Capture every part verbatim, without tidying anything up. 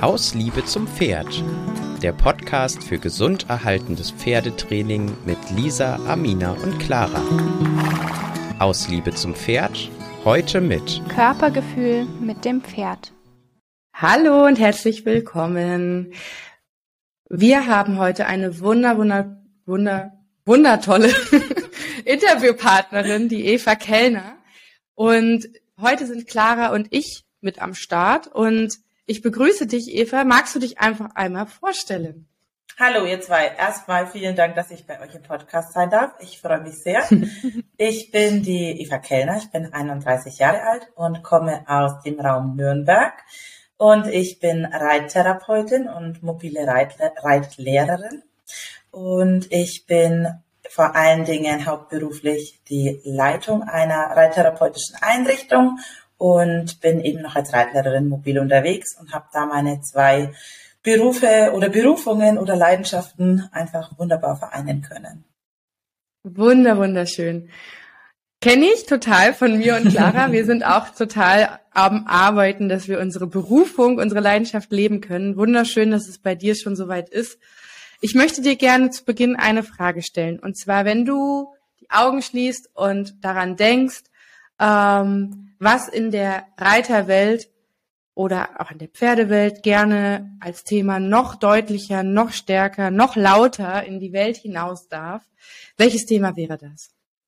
Aus Liebe zum Pferd, der Podcast für gesund erhaltendes Pferdetraining mit Lisa, Amina und Clara. Aus Liebe zum Pferd, heute mit Körpergefühl mit dem Pferd. Hallo und herzlich willkommen. Wir haben heute eine wunder, wunder, wunder, wundertolle Interviewpartnerin, die Eva Kellner. Und heute sind Clara und ich mit am Start. Und ich begrüße dich, Eva. Magst du dich einfach einmal vorstellen? Hallo, ihr zwei. Erstmal vielen Dank, dass ich bei euch im Podcast sein darf. Ich freue mich sehr. Ich bin die Eva Kellner. Ich bin einunddreißig Jahre alt und komme aus dem Raum Nürnberg. Und ich bin Reittherapeutin und mobile Reitle- Reitlehrerin. Und ich bin vor allen Dingen hauptberuflich die Leitung einer reittherapeutischen Einrichtung und bin eben noch als Reitlehrerin mobil unterwegs und habe da meine zwei Berufe oder Berufungen oder Leidenschaften einfach wunderbar vereinen können. Wunder, wunderschön. Kenne ich total von mir und Clara. Wir sind auch total am Arbeiten, dass wir unsere Berufung, unsere Leidenschaft leben können. Wunderschön, dass es bei dir schon soweit ist. Ich möchte dir gerne zu Beginn eine Frage stellen. Und zwar, wenn du die Augen schließt und daran denkst, ähm, was in der Reiterwelt oder auch in der Pferdewelt gerne als Thema noch deutlicher, noch stärker, noch lauter in die Welt hinaus darf, welches Thema wäre das?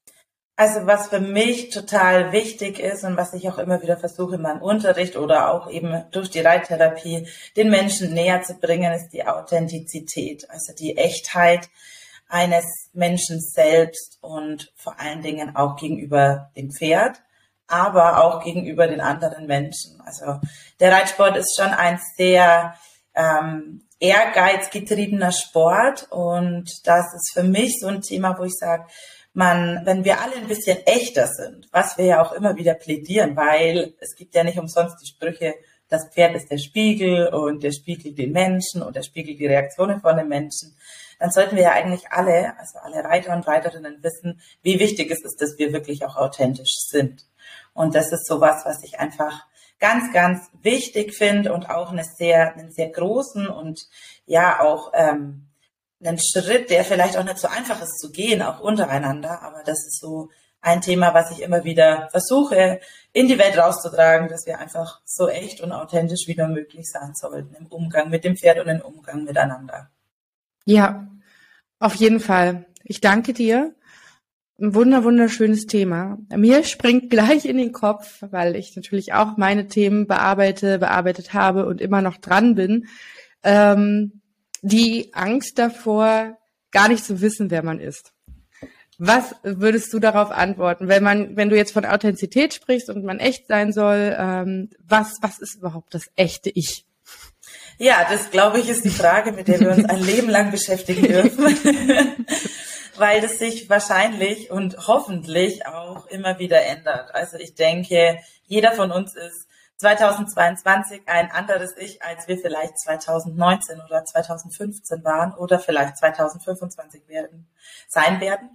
Also was für mich total wichtig ist und was ich auch immer wieder versuche in meinem Unterricht oder auch eben durch die Reittherapie den Menschen näher zu bringen, ist die Authentizität, also die Echtheit eines Menschen selbst und vor allen Dingen auch gegenüber dem Pferd, aber auch gegenüber den anderen Menschen. Also der Reitsport ist schon ein sehr ähm, ehrgeizgetriebener Sport und das ist für mich so ein Thema, wo ich sage, man, wenn wir alle ein bisschen echter sind, was wir ja auch immer wieder plädieren, weil es gibt ja nicht umsonst die Sprüche, das Pferd ist der Spiegel und der spiegelt den Menschen und der spiegelt die Reaktionen von den Menschen, dann sollten wir ja eigentlich alle, also alle Reiter und Reiterinnen wissen, wie wichtig es ist, dass wir wirklich auch authentisch sind. Und das ist sowas, was ich einfach ganz, ganz wichtig finde und auch eine sehr, einen sehr großen und ja auch ähm, einen Schritt, der vielleicht auch nicht so einfach ist zu gehen, auch untereinander. Aber das ist so ein Thema, was ich immer wieder versuche, in die Welt rauszutragen, dass wir einfach so echt und authentisch wie nur möglich sein sollten im Umgang mit dem Pferd und im Umgang miteinander. Ja, auf jeden Fall. Ich danke dir. Ein wunder, wunderschönes Thema. Mir springt gleich in den Kopf, weil ich natürlich auch meine Themen bearbeite, bearbeitet habe und immer noch dran bin. Ähm, die Angst davor, gar nicht zu wissen, wer man ist. Was würdest du darauf antworten, wenn man, wenn du jetzt von Authentizität sprichst und man echt sein soll, ähm, was, was ist überhaupt das echte Ich? Ja, das glaube ich ist die Frage, mit der wir uns ein Leben lang beschäftigen dürfen, weil das sich wahrscheinlich und hoffentlich auch immer wieder ändert. Also ich denke, jeder von uns ist zweitausendzweiundzwanzig ein anderes Ich, als wir vielleicht zweitausendneunzehn oder zweitausendfünfzehn waren oder vielleicht zweitausendfünfundzwanzig werden, sein werden.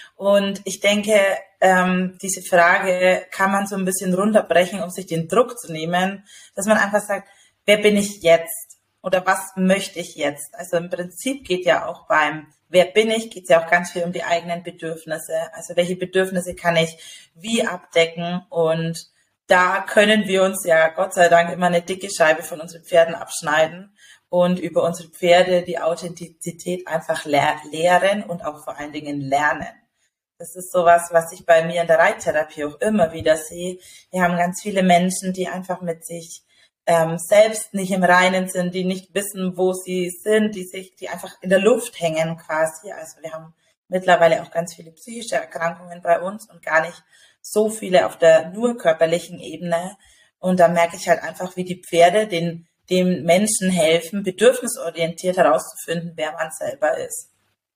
Und ich denke, ähm, diese Frage kann man so ein bisschen runterbrechen, um sich den Druck zu nehmen, dass man einfach sagt, wer bin ich jetzt? Oder was möchte ich jetzt? Also im Prinzip geht ja auch beim Wer bin ich, geht es ja auch ganz viel um die eigenen Bedürfnisse. Also welche Bedürfnisse kann ich wie abdecken? Und da können wir uns ja Gott sei Dank immer eine dicke Scheibe von unseren Pferden abschneiden und über unsere Pferde die Authentizität einfach lehr- lehren und auch vor allen Dingen lernen. Das ist sowas, was ich bei mir in der Reittherapie auch immer wieder sehe. Wir haben ganz viele Menschen, die einfach mit sich ähm, selbst nicht im Reinen sind, die nicht wissen, wo sie sind, die sich, die einfach in der Luft hängen quasi. Also wir haben mittlerweile auch ganz viele psychische Erkrankungen bei uns und gar nicht so viele auf der nur körperlichen Ebene. Und da merke ich halt einfach, wie die Pferde den, dem Menschen helfen, bedürfnisorientiert herauszufinden, wer man selber ist.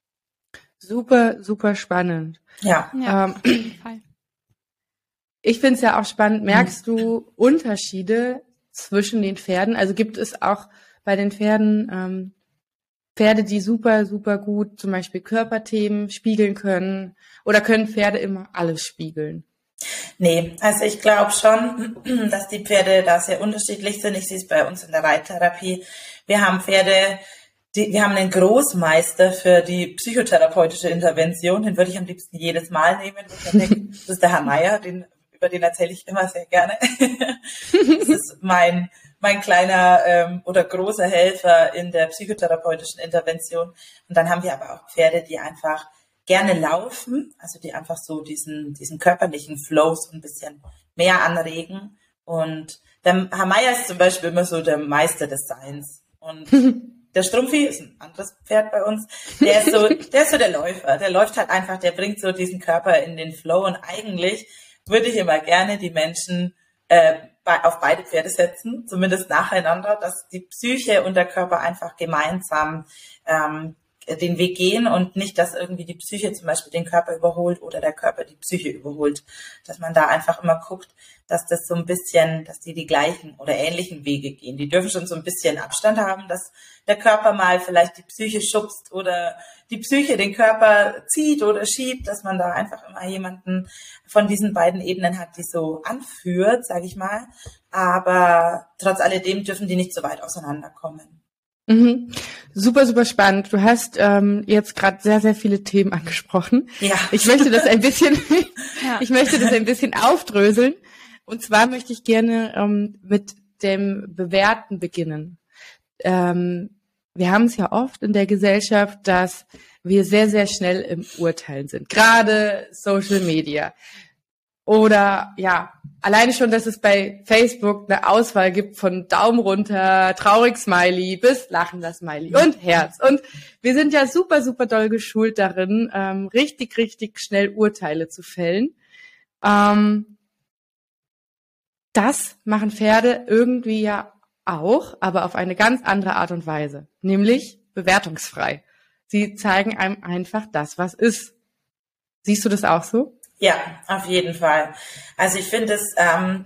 Super, super spannend. Ja. Ja, Ähm, auf jeden Fall. Ich finde es ja auch spannend. Merkst du Unterschiede zwischen den Pferden? Also gibt es auch bei den Pferden ähm, Pferde, die super, super gut zum Beispiel Körperthemen spiegeln können? Oder können Pferde immer alles spiegeln? Nee, also ich glaube schon, dass die Pferde da sehr unterschiedlich sind. Ich sehe es bei uns in der Reittherapie. Wir haben Pferde, die, wir haben einen Großmeister für die psychotherapeutische Intervention. Den würde ich am liebsten jedes Mal nehmen. Das ist der Herr Meier, den, über den erzähle ich immer sehr gerne. Das ist mein mein kleiner ähm, oder großer Helfer in der psychotherapeutischen Intervention. Und dann haben wir aber auch Pferde, die einfach gerne laufen, also die einfach so diesen diesen körperlichen Flow so ein bisschen mehr anregen. Und der Herr Meier ist zum Beispiel immer so der Meister des Seins. Und der Strumpfi ist ein anderes Pferd bei uns, der ist so, der ist so der Läufer. Der läuft halt einfach, der bringt so diesen Körper in den Flow. Und eigentlich würde ich immer gerne die Menschen äh, auf beide Pferde setzen, zumindest nacheinander, dass die Psyche und der Körper einfach gemeinsam ähm, den Weg gehen und nicht, dass irgendwie die Psyche zum Beispiel den Körper überholt oder der Körper die Psyche überholt. Dass man da einfach immer guckt, dass das so ein bisschen, dass die die gleichen oder ähnlichen Wege gehen. Die dürfen schon so ein bisschen Abstand haben, dass der Körper mal vielleicht die Psyche schubst oder die Psyche den Körper zieht oder schiebt, dass man da einfach immer jemanden von diesen beiden Ebenen hat, die so anführt, sage ich mal. Aber trotz alledem dürfen die nicht so weit auseinanderkommen. Mhm. Super, super spannend. Du hast ähm, jetzt gerade sehr, sehr viele Themen angesprochen. Ja. Ich möchte das ein bisschen, ja. ich möchte das ein bisschen aufdröseln. Und zwar möchte ich gerne ähm, mit dem Bewerten beginnen. Ähm, wir haben es ja oft in der Gesellschaft, dass wir sehr, sehr schnell im Urteilen sind. Gerade Social Media. Oder ja, alleine schon, dass es bei Facebook eine Auswahl gibt von Daumen runter, traurig Smiley bis lachender Smiley und Herz. Und wir sind ja super, super doll geschult darin, ähm, richtig, richtig schnell Urteile zu fällen. Ähm, das machen Pferde irgendwie ja auch, aber auf eine ganz andere Art und Weise, nämlich bewertungsfrei. Sie zeigen einem einfach das, was ist. Siehst du das auch so? Ja, auf jeden Fall. Also ich finde es, ähm,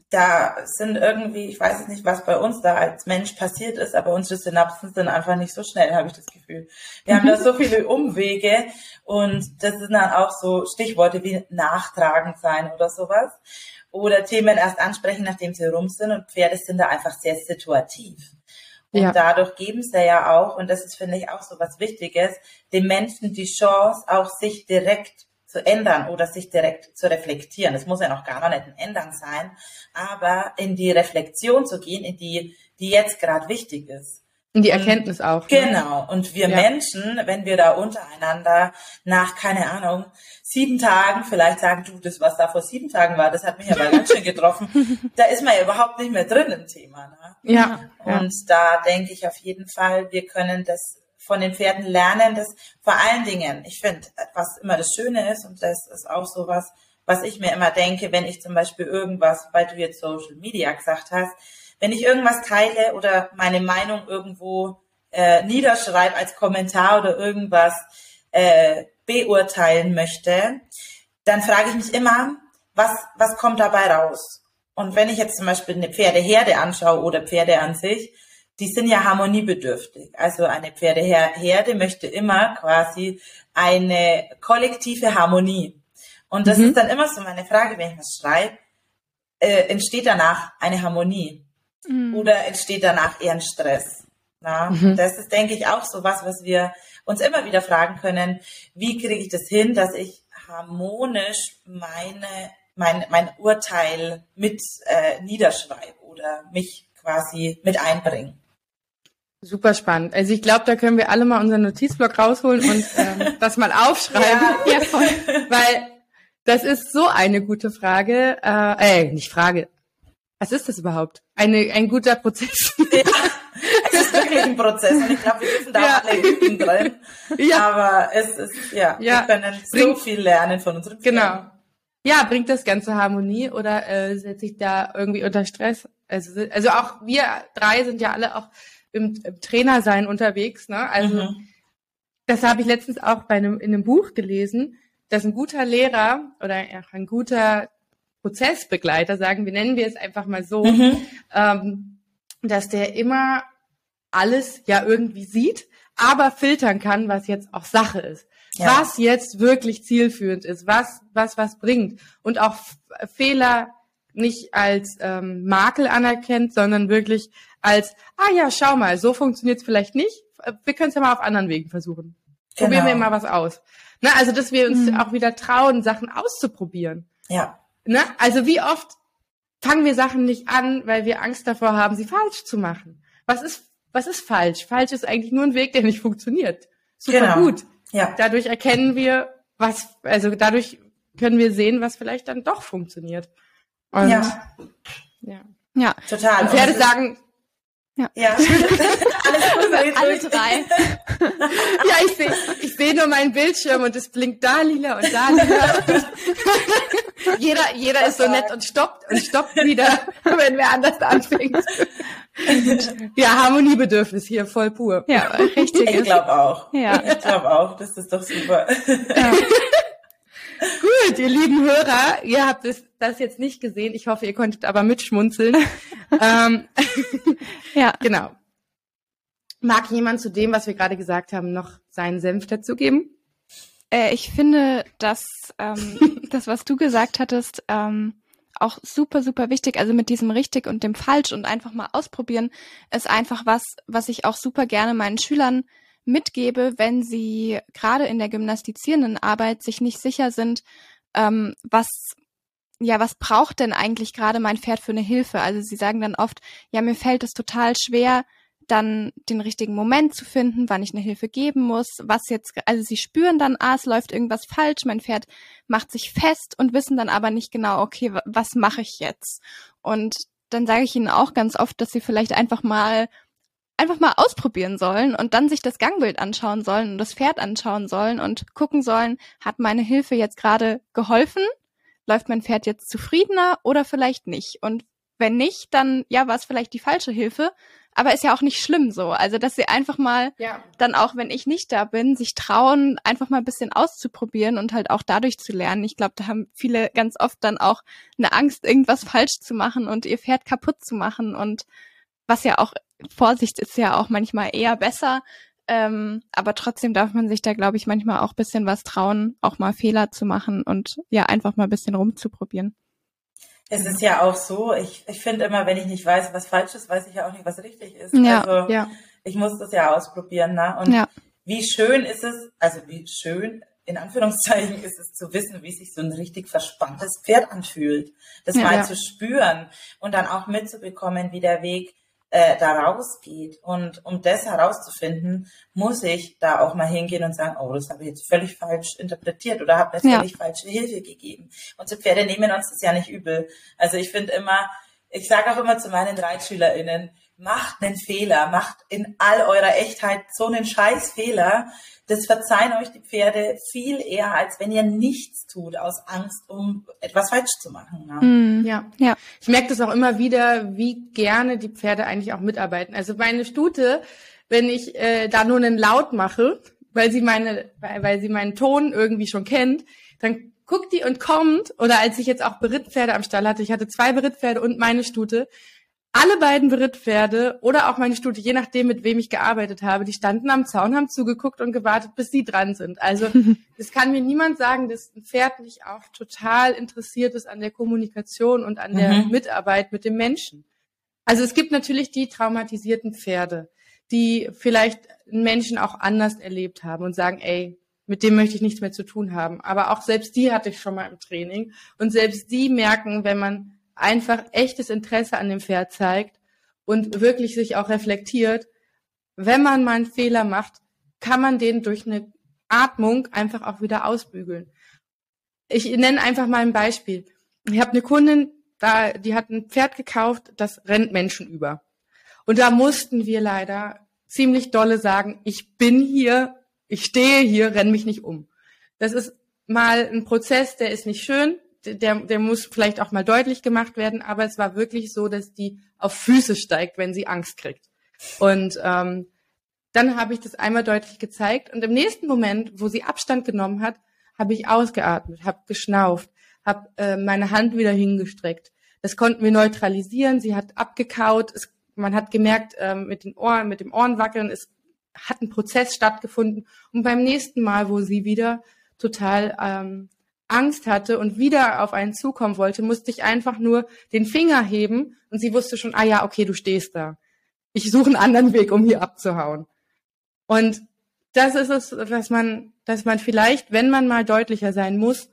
da sind irgendwie, ich weiß es nicht, was bei uns da als Mensch passiert ist, aber unsere Synapsen sind einfach nicht so schnell, habe ich das Gefühl. Wir haben da so viele Umwege und das sind dann auch so Stichworte wie nachtragend sein oder sowas. Oder Themen erst ansprechen, nachdem sie rum sind, und Pferde sind da einfach sehr situativ. Und ja. dadurch geben sie ja auch, und das ist, finde ich, auch so was Wichtiges, dem Menschen die Chance, auch sich direkt zu ändern oder sich direkt zu reflektieren. Das muss ja noch gar nicht ein Ändern sein, aber in die Reflexion zu gehen, in die, die jetzt gerade wichtig ist. In die Erkenntnis auch. Ne? Genau. Und wir ja. Menschen, wenn wir da untereinander nach, keine Ahnung, sieben Tagen vielleicht sagen, du, das, was da vor sieben Tagen war, das hat mich aber ganz schön getroffen. Da ist man ja überhaupt nicht mehr drin im Thema. Ne? Ja. Und ja. da denke ich auf jeden Fall, wir können das von den Pferden lernen, dass vor allen Dingen, ich finde, was immer das Schöne ist, und das ist auch so was, was ich mir immer denke, wenn ich zum Beispiel irgendwas, weil du jetzt Social Media gesagt hast, wenn ich irgendwas teile oder meine Meinung irgendwo äh, niederschreibe als Kommentar oder irgendwas äh, beurteilen möchte, dann frage ich mich immer, was, was kommt dabei raus? Und wenn ich jetzt zum Beispiel eine Pferdeherde anschaue oder Pferde an sich, die sind ja harmoniebedürftig. Also eine Pferdeherde möchte immer quasi eine kollektive Harmonie. Und das mhm. ist dann immer so meine Frage, wenn ich was schreibe, äh, entsteht danach eine Harmonie mhm. oder entsteht danach eher ein Stress? Na? Mhm. Das ist, denke ich, auch so was, was wir uns immer wieder fragen können. Wie kriege ich das hin, dass ich harmonisch meine, mein, mein Urteil mit äh, niederschreibe oder mich quasi mit einbringe? Super spannend. Also ich glaube, da können wir alle mal unseren Notizblock rausholen und ähm, das mal aufschreiben. Ja. Ja, voll. Weil das ist so eine gute Frage. Äh, äh, nicht Frage. Was ist das überhaupt? Eine, ein guter Prozess. Ja, es ist wirklich ein Prozess und ich glaube, wir dürfen da ja. alle üben drin. Ja. Aber es ist, ja, ja. wir können so bringt, viel lernen von unseren Pferden. Genau. Ja, bringt das Ganze Harmonie oder äh, setze ich da irgendwie unter Stress? Also, also auch wir drei sind ja alle auch im, im Trainersein unterwegs, ne? Also mhm. das habe ich letztens auch bei einem in einem Buch gelesen, dass ein guter Lehrer oder ein guter Prozessbegleiter, sagen wir, nennen wir es einfach mal so, mhm. ähm, dass der immer alles ja irgendwie sieht, aber filtern kann, was jetzt auch Sache ist. ja. was jetzt wirklich zielführend ist, was was was bringt und auch F- Fehler nicht als ähm, Makel anerkennt, sondern wirklich als, ah ja, schau mal, so funktioniert es vielleicht nicht, wir können es ja mal auf anderen Wegen versuchen. Genau. Probieren wir mal was aus. Na, also, dass wir uns mhm. auch wieder trauen, Sachen auszuprobieren. Ja. Na, also wie oft fangen wir Sachen nicht an, weil wir Angst davor haben, sie falsch zu machen. Was ist, was ist falsch? Falsch ist eigentlich nur ein Weg, der nicht funktioniert. Super genau. gut. Ja. Dadurch erkennen wir, was, also dadurch können wir sehen, was vielleicht dann doch funktioniert. Und, ja. ja. Ja. Total. Und Pferde sagen, ja. ja. Alles gut, alle drei. Ja, ich sehe ich seh nur meinen Bildschirm und es blinkt da lila und da lila. jeder, jeder ist so nett und stoppt und stoppt wieder, wenn wer anders anfängt. Ja, Harmoniebedürfnis hier voll pur. Ja, richtig. Ich glaube auch. Ja. Ich glaube auch, das ist doch super. Ja. Gut, ihr lieben Hörer, ihr habt das, das jetzt nicht gesehen. Ich hoffe, ihr konntet aber mitschmunzeln. ähm, ja, genau. Mag jemand zu dem, was wir gerade gesagt haben, noch seinen Senf dazugeben? Äh, ich finde, dass ähm, das, was du gesagt hattest, ähm, auch super, super wichtig. Also mit diesem richtig und dem falsch und einfach mal ausprobieren, ist einfach was, was ich auch super gerne meinen Schülern mitgebe, wenn sie gerade in der gymnastizierenden Arbeit sich nicht sicher sind, ähm, was ja, was braucht denn eigentlich gerade mein Pferd für eine Hilfe? Also sie sagen dann oft, ja, mir fällt es total schwer, dann den richtigen Moment zu finden, wann ich eine Hilfe geben muss, was jetzt, also sie spüren dann, ah, es läuft irgendwas falsch, mein Pferd macht sich fest und wissen dann aber nicht genau, okay, w- was mache ich jetzt? Und dann sage ich ihnen auch ganz oft, dass sie vielleicht einfach mal einfach mal ausprobieren sollen und dann sich das Gangbild anschauen sollen und das Pferd anschauen sollen und gucken sollen, hat meine Hilfe jetzt gerade geholfen? Läuft mein Pferd jetzt zufriedener oder vielleicht nicht? Und wenn nicht, dann ja, war es vielleicht die falsche Hilfe, aber ist ja auch nicht schlimm so. Also, dass sie einfach mal ja. dann auch, wenn ich nicht da bin, sich trauen, einfach mal ein bisschen auszuprobieren und halt auch dadurch zu lernen. Ich glaube, da haben viele ganz oft dann auch eine Angst, irgendwas falsch zu machen und ihr Pferd kaputt zu machen und was ja auch, Vorsicht ist ja auch manchmal eher besser, ähm, aber trotzdem darf man sich da, glaube ich, manchmal auch ein bisschen was trauen, auch mal Fehler zu machen und ja, einfach mal ein bisschen rumzuprobieren. Es ist ja auch so, ich, ich finde immer, wenn ich nicht weiß, was falsch ist, weiß ich ja auch nicht, was richtig ist. Ja, also ja. ich muss das ja ausprobieren. Ne? Und ja. wie schön ist es, also wie schön, in Anführungszeichen, ist es zu wissen, wie sich so ein richtig verspanntes Pferd anfühlt. Das Ja, mal ja. zu spüren und dann auch mitzubekommen, wie der Weg äh, da rausgeht. Und um das herauszufinden, muss ich da auch mal hingehen und sagen, oh, das habe ich jetzt völlig falsch interpretiert oder habe eine Ja. völlig falsche Hilfe gegeben. Und so Pferde nehmen uns das ja nicht übel. Also ich finde immer, ich sage auch immer zu meinen ReitschülerInnen, macht einen Fehler, macht in all eurer Echtheit so einen scheiß Fehler. Das verzeihen euch die Pferde viel eher, als wenn ihr nichts tut, aus Angst, um etwas falsch zu machen. Ne? Mhm. Ja. Ja. Ich merke das auch immer wieder, wie gerne die Pferde eigentlich auch mitarbeiten. Also meine Stute, wenn ich äh, da nur einen Laut mache, weil sie meine, weil, weil sie meinen Ton irgendwie schon kennt, dann guckt die und kommt. Oder als ich jetzt auch Berittpferde am Stall hatte, ich hatte zwei Berittpferde und meine Stute, alle beiden Berittpferde oder auch meine Stute, je nachdem, mit wem ich gearbeitet habe, die standen am Zaun, haben zugeguckt und gewartet, bis sie dran sind. Also das kann mir niemand sagen, dass ein Pferd nicht auch total interessiert ist an der Kommunikation und an der Mhm. Mitarbeit mit dem Menschen. Also es gibt natürlich die traumatisierten Pferde, die vielleicht einen Menschen auch anders erlebt haben und sagen, ey, mit dem möchte ich nichts mehr zu tun haben. Aber auch selbst die hatte ich schon mal im Training. Und selbst die merken, wenn man einfach echtes Interesse an dem Pferd zeigt und wirklich sich auch reflektiert, wenn man mal einen Fehler macht, kann man den durch eine Atmung einfach auch wieder ausbügeln. Ich nenne einfach mal ein Beispiel. Ich habe eine Kundin, da, die hat ein Pferd gekauft, das rennt Menschen über. Und da mussten wir leider ziemlich dolle sagen, ich bin hier, ich stehe hier, renn mich nicht um. Das ist mal ein Prozess, der ist nicht schön, der, der muss vielleicht auch mal deutlich gemacht werden, aber es war wirklich so, dass die auf Füße steigt, wenn sie Angst kriegt. Und ähm, dann habe ich das einmal deutlich gezeigt und im nächsten Moment, wo sie Abstand genommen hat, habe ich ausgeatmet, habe geschnauft, habe äh, meine Hand wieder hingestreckt. Das konnten wir neutralisieren, sie hat abgekaut, es, man hat gemerkt, ähm, mit den Ohren, mit dem Ohrenwackeln, es hat ein Prozess stattgefunden. Und beim nächsten Mal, wo sie wieder total ähm, Angst hatte und wieder auf einen zukommen wollte, musste ich einfach nur den Finger heben und sie wusste schon, ah ja, okay, du stehst da. Ich suche einen anderen Weg, um hier abzuhauen. Und das ist es, dass man, dass man vielleicht, wenn man mal deutlicher sein muss,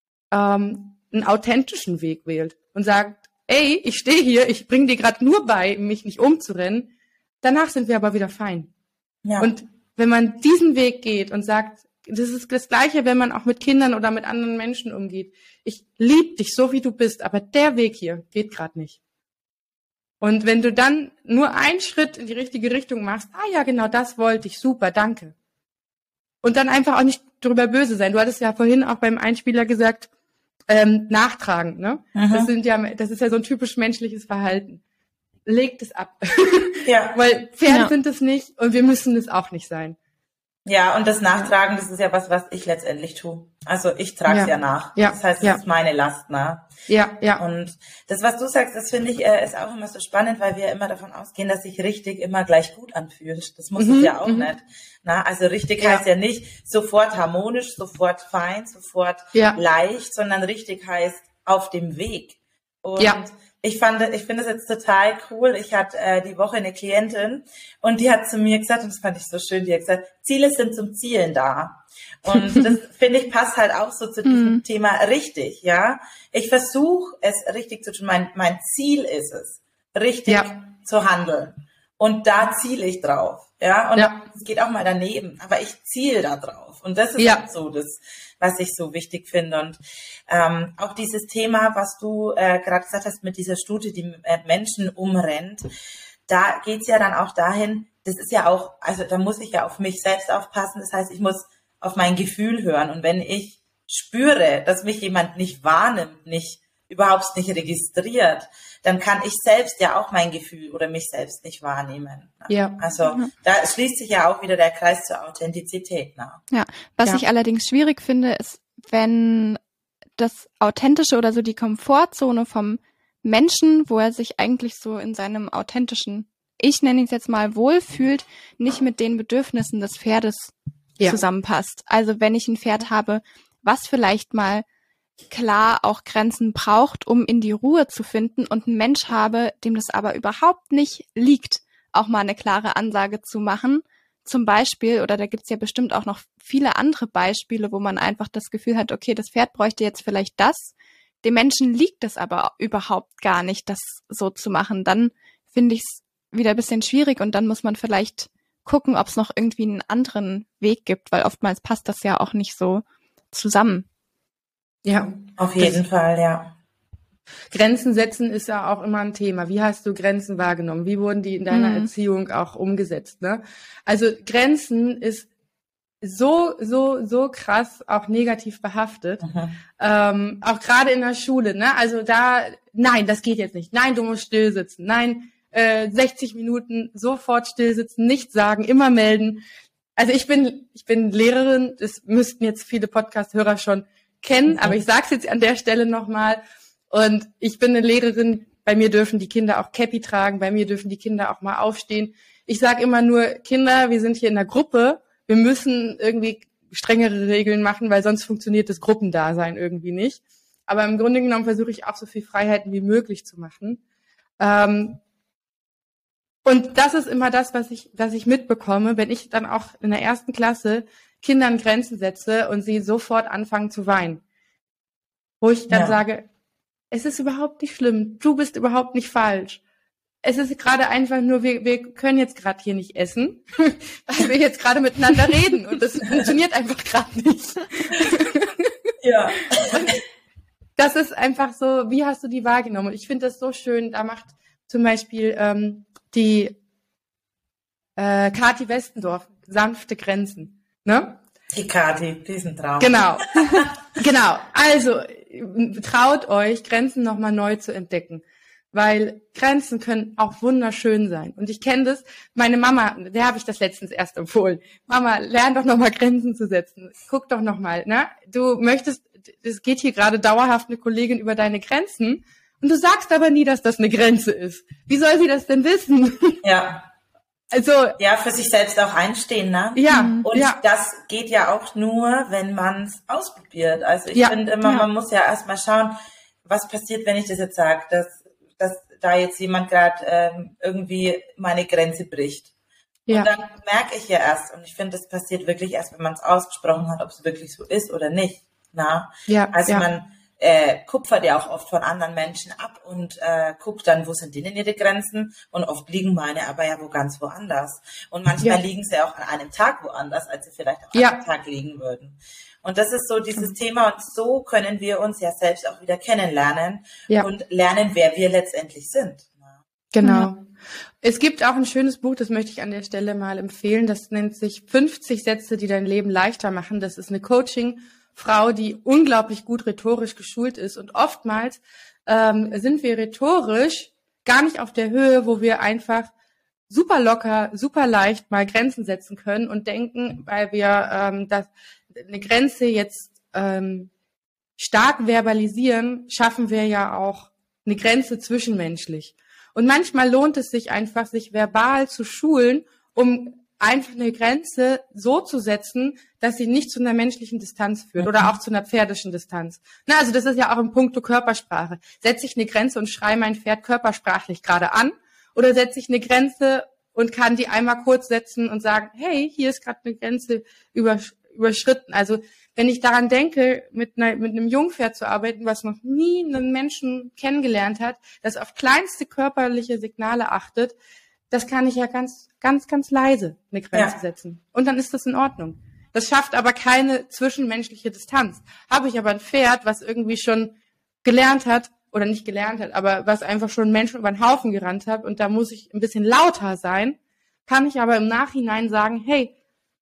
ähm, einen authentischen Weg wählt und sagt, ey, ich stehe hier, ich bringe dir gerade nur bei, mich nicht umzurennen. Danach sind wir aber wieder fein. Ja. Und wenn man diesen Weg geht und sagt, das ist das Gleiche, wenn man auch mit Kindern oder mit anderen Menschen umgeht. Ich liebe dich so, wie du bist, aber der Weg hier geht gerade nicht. Und wenn du dann nur einen Schritt in die richtige Richtung machst, ah ja, genau, das wollte ich, super, danke. Und dann einfach auch nicht drüber böse sein. Du hattest ja vorhin auch beim Einspieler gesagt, ähm, nachtragen, ne? Mhm. Das sind ja, das ist ja so ein typisch menschliches Verhalten. Legt es ab. Ja. Weil Pferde ja. sind es nicht und wir müssen es auch nicht sein. Ja, und das Nachtragen, das ist ja was, was ich letztendlich tue. Also ich trage es ja. ja nach. Ja. Das heißt, es ja. ist meine Last, ne? Ja, ja. Und das, was du sagst, das finde ich, äh, ist auch immer so spannend, weil wir immer davon ausgehen, dass sich richtig immer gleich gut anfühlt. Das muss mhm. es ja auch mhm. nicht. Na, also richtig ja. heißt ja nicht sofort harmonisch, sofort fein, sofort ja. leicht, sondern richtig heißt auf dem Weg. Und ja. Ich fand, ich finde es jetzt total cool. Ich hatte äh, die Woche eine Klientin und die hat zu mir gesagt, und das fand ich so schön, die hat gesagt, Ziele sind zum Zielen da. Und das, finde ich, passt halt auch so zu diesem mm. Thema richtig, ja. Ich versuche es richtig zu tun. Mein, mein Ziel ist es, richtig ja. zu handeln. Und da ziele ich drauf, ja. Und ja. es geht auch mal daneben, aber ich ziele da drauf. Und das ist ja. halt so das, was ich so wichtig finde. Und ähm, auch dieses Thema, was du äh, gerade gesagt hast mit dieser Stute, die äh, Menschen umrennt, da geht's ja dann auch dahin, das ist ja auch, also da muss ich ja auf mich selbst aufpassen. Das heißt, ich muss auf mein Gefühl hören. Und wenn ich spüre, dass mich jemand nicht wahrnimmt, nicht überhaupt nicht registriert, dann kann ich selbst ja auch mein Gefühl oder mich selbst nicht wahrnehmen. Ja. Also mhm. da schließt sich ja auch wieder der Kreis zur Authentizität nach. Ja, was ja. ich allerdings schwierig finde, ist, wenn das Authentische oder so die Komfortzone vom Menschen, wo er sich eigentlich so in seinem authentischen, ich nenne es jetzt mal, wohlfühlt, nicht mit den Bedürfnissen des Pferdes ja. zusammenpasst. Also wenn ich ein Pferd habe, was vielleicht mal klar auch Grenzen braucht, um in die Ruhe zu finden und ein Mensch habe, dem das aber überhaupt nicht liegt, auch mal eine klare Ansage zu machen. Zum Beispiel, oder da gibt's ja bestimmt auch noch viele andere Beispiele, wo man einfach das Gefühl hat, okay, das Pferd bräuchte jetzt vielleicht das, dem Menschen liegt es aber überhaupt gar nicht, das so zu machen. Dann finde ich es wieder ein bisschen schwierig und dann muss man vielleicht gucken, ob es noch irgendwie einen anderen Weg gibt, weil oftmals passt das ja auch nicht so zusammen. Ja, auf jeden Fall, ja. Grenzen setzen ist ja auch immer ein Thema. Wie hast du Grenzen wahrgenommen? Wie wurden die in deiner mhm. Erziehung auch umgesetzt? Ne? Also Grenzen ist so, so, so krass auch negativ behaftet. Mhm. Ähm, auch gerade in der Schule. Ne? Also da, nein, das geht jetzt nicht. Nein, du musst still sitzen. Nein, äh, sechzig Minuten sofort still sitzen, nichts sagen, immer melden. Also ich bin, ich bin Lehrerin. Das müssten jetzt viele Podcast-Hörer schon kennen, aber ich sage es jetzt an der Stelle nochmal. Und ich bin eine Lehrerin, bei mir dürfen die Kinder auch Käppi tragen, bei mir dürfen die Kinder auch mal aufstehen. Ich sage immer nur, Kinder, wir sind hier in der Gruppe, wir müssen irgendwie strengere Regeln machen, weil sonst funktioniert das Gruppendasein irgendwie nicht. Aber im Grunde genommen versuche ich auch so viel Freiheiten wie möglich zu machen. Ähm, und das ist immer das, was ich, was ich mitbekomme, wenn ich dann auch in der ersten Klasse Kindern Grenzen setze und sie sofort anfangen zu weinen. Wo ich dann ja. sage, es ist überhaupt nicht schlimm, du bist überhaupt nicht falsch. Es ist gerade einfach nur, wir, wir können jetzt gerade hier nicht essen, weil wir jetzt gerade miteinander reden und das funktioniert einfach gerade nicht. Ja. Und das ist einfach so, wie hast du die wahrgenommen? Und ich finde das so schön, da macht zum Beispiel ähm, die äh, Kathi Westendorf sanfte Grenzen. Ne? Die Kathi, diesen Traum. Genau, genau. Also traut euch, Grenzen nochmal neu zu entdecken, weil Grenzen können auch wunderschön sein. Und ich kenne das, meine Mama, der habe ich das letztens erst empfohlen. Mama, lern doch nochmal Grenzen zu setzen. Guck doch nochmal, ne? Du möchtest, es geht hier gerade dauerhaft eine Kollegin über deine Grenzen und du sagst aber nie, dass das eine Grenze ist. Wie soll sie das denn wissen? Ja. Also ja, für sich selbst auch einstehen, ne? Ja. Und ja. das geht ja auch nur, wenn man es ausprobiert. Also ich Ja. finde immer, Ja. man muss ja erstmal schauen, was passiert, wenn ich das jetzt sage, dass, dass da jetzt jemand gerade ähm, irgendwie meine Grenze bricht. Ja. Und dann merke ich ja erst, und ich finde, das passiert wirklich erst, wenn man es ausgesprochen hat, ob es wirklich so ist oder nicht. Na? Ja. Also ja. man äh, kupfert ja auch oft von anderen Menschen ab und äh, guckt dann, wo sind denen ihre Grenzen, und oft liegen meine aber ja wo ganz woanders. Und manchmal Ja. liegen sie auch an einem Tag woanders, als sie vielleicht auch Ja. an einem Tag liegen würden. Und das ist so dieses Thema, und so können wir uns ja selbst auch wieder kennenlernen Ja. und lernen, wer wir letztendlich sind. Genau. Ja. Es gibt auch ein schönes Buch, das möchte ich an der Stelle mal empfehlen. Das nennt sich fünfzig Sätze, die dein Leben leichter machen. Das ist eine Coaching-Frau, die unglaublich gut rhetorisch geschult ist. Und oftmals ähm, sind wir rhetorisch gar nicht auf der Höhe, wo wir einfach super locker, super leicht mal Grenzen setzen können und denken, weil wir ähm, das, eine Grenze jetzt ähm, stark verbalisieren, schaffen wir ja auch eine Grenze zwischenmenschlich. Und manchmal lohnt es sich einfach, sich verbal zu schulen, um einfach eine Grenze so zu setzen, dass sie nicht zu einer menschlichen Distanz führt oder auch zu einer pferdischen Distanz. Na, also das ist ja auch im Punkto Körpersprache. Setze ich eine Grenze und schreie mein Pferd körpersprachlich gerade an, oder setze ich eine Grenze und kann die einmal kurz setzen und sagen, hey, hier ist gerade eine Grenze übersch- überschritten. Also wenn ich daran denke, mit, einer, mit einem Jungpferd zu arbeiten, was noch nie einen Menschen kennengelernt hat, das auf kleinste körperliche Signale achtet, das kann ich ja ganz, ganz, ganz leise eine Grenze Ja. setzen. Und dann ist das in Ordnung. Das schafft aber keine zwischenmenschliche Distanz. Habe ich aber ein Pferd, was irgendwie schon gelernt hat, oder nicht gelernt hat, aber was einfach schon Menschen über den Haufen gerannt hat, und da muss ich ein bisschen lauter sein, kann ich aber im Nachhinein sagen, hey,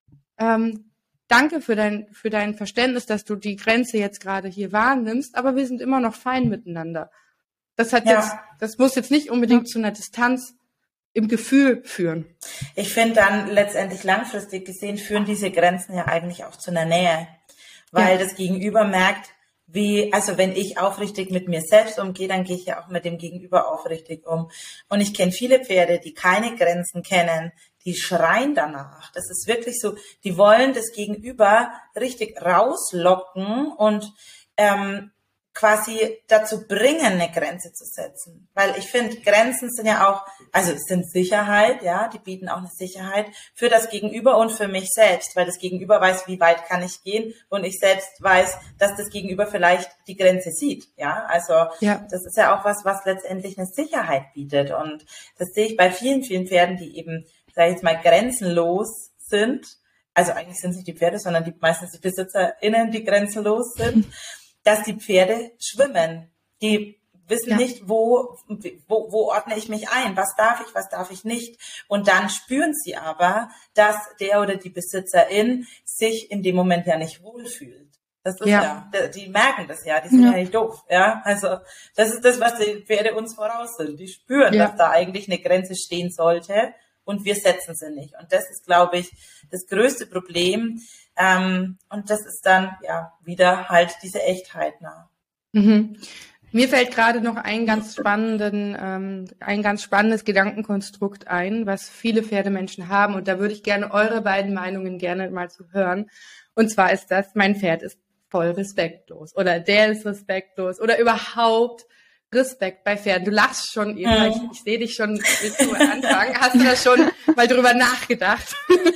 ähm, danke für dein, für dein Verständnis, dass du die Grenze jetzt gerade hier wahrnimmst, aber wir sind immer noch fein miteinander. Das hat Ja. jetzt, das muss jetzt nicht unbedingt zu einer Distanz im Gefühl führen. Ich finde dann letztendlich langfristig gesehen führen diese Grenzen ja eigentlich auch zu einer Nähe, weil Ja. das Gegenüber merkt, wie, also wenn ich aufrichtig mit mir selbst umgehe, dann gehe ich ja auch mit dem Gegenüber aufrichtig um. Und ich kenne viele Pferde, die keine Grenzen kennen, die schreien danach. Das ist wirklich so, die wollen das Gegenüber richtig rauslocken und ähm, quasi dazu bringen, eine Grenze zu setzen. Weil ich finde, Grenzen sind ja auch, also es sind Sicherheit, ja, die bieten auch eine Sicherheit für das Gegenüber und für mich selbst, weil das Gegenüber weiß, wie weit kann ich gehen, und ich selbst weiß, dass das Gegenüber vielleicht die Grenze sieht, ja. Also Ja. das ist ja auch was, was letztendlich eine Sicherheit bietet, und das sehe ich bei vielen, vielen Pferden, die eben, sage ich jetzt mal, grenzenlos sind. Also eigentlich sind es nicht die Pferde, sondern die meistens die BesitzerInnen, die grenzenlos sind. Dass die Pferde schwimmen. Die wissen Ja. nicht, wo, wo, wo ordne ich mich ein, was darf ich, was darf ich nicht. Und dann spüren sie aber, dass der oder die Besitzerin sich in dem Moment ja nicht wohlfühlt. Das ist ja, Ja. die merken das ja, die sind ja. Ja. nicht doof. Ja, also das ist das, was die Pferde uns voraus sind. Die spüren, Ja. dass da eigentlich eine Grenze stehen sollte, und wir setzen sie nicht. Und das ist, glaube ich, das größte Problem. Ähm, und das ist dann ja wieder halt diese Echtheit nah. Mhm. Mir fällt gerade noch ein ganz spannenden, ähm, ein ganz spannendes Gedankenkonstrukt ein, was viele Pferdemenschen haben, und da würde ich gerne eure beiden Meinungen gerne mal zu hören. Und zwar ist das: Mein Pferd ist voll respektlos, oder der ist respektlos, oder überhaupt Respekt bei Pferden. Du lachst schon, Eva, Mhm. ich, ich sehe dich schon, willst du anfangen? Hast du da schon mal drüber nachgedacht?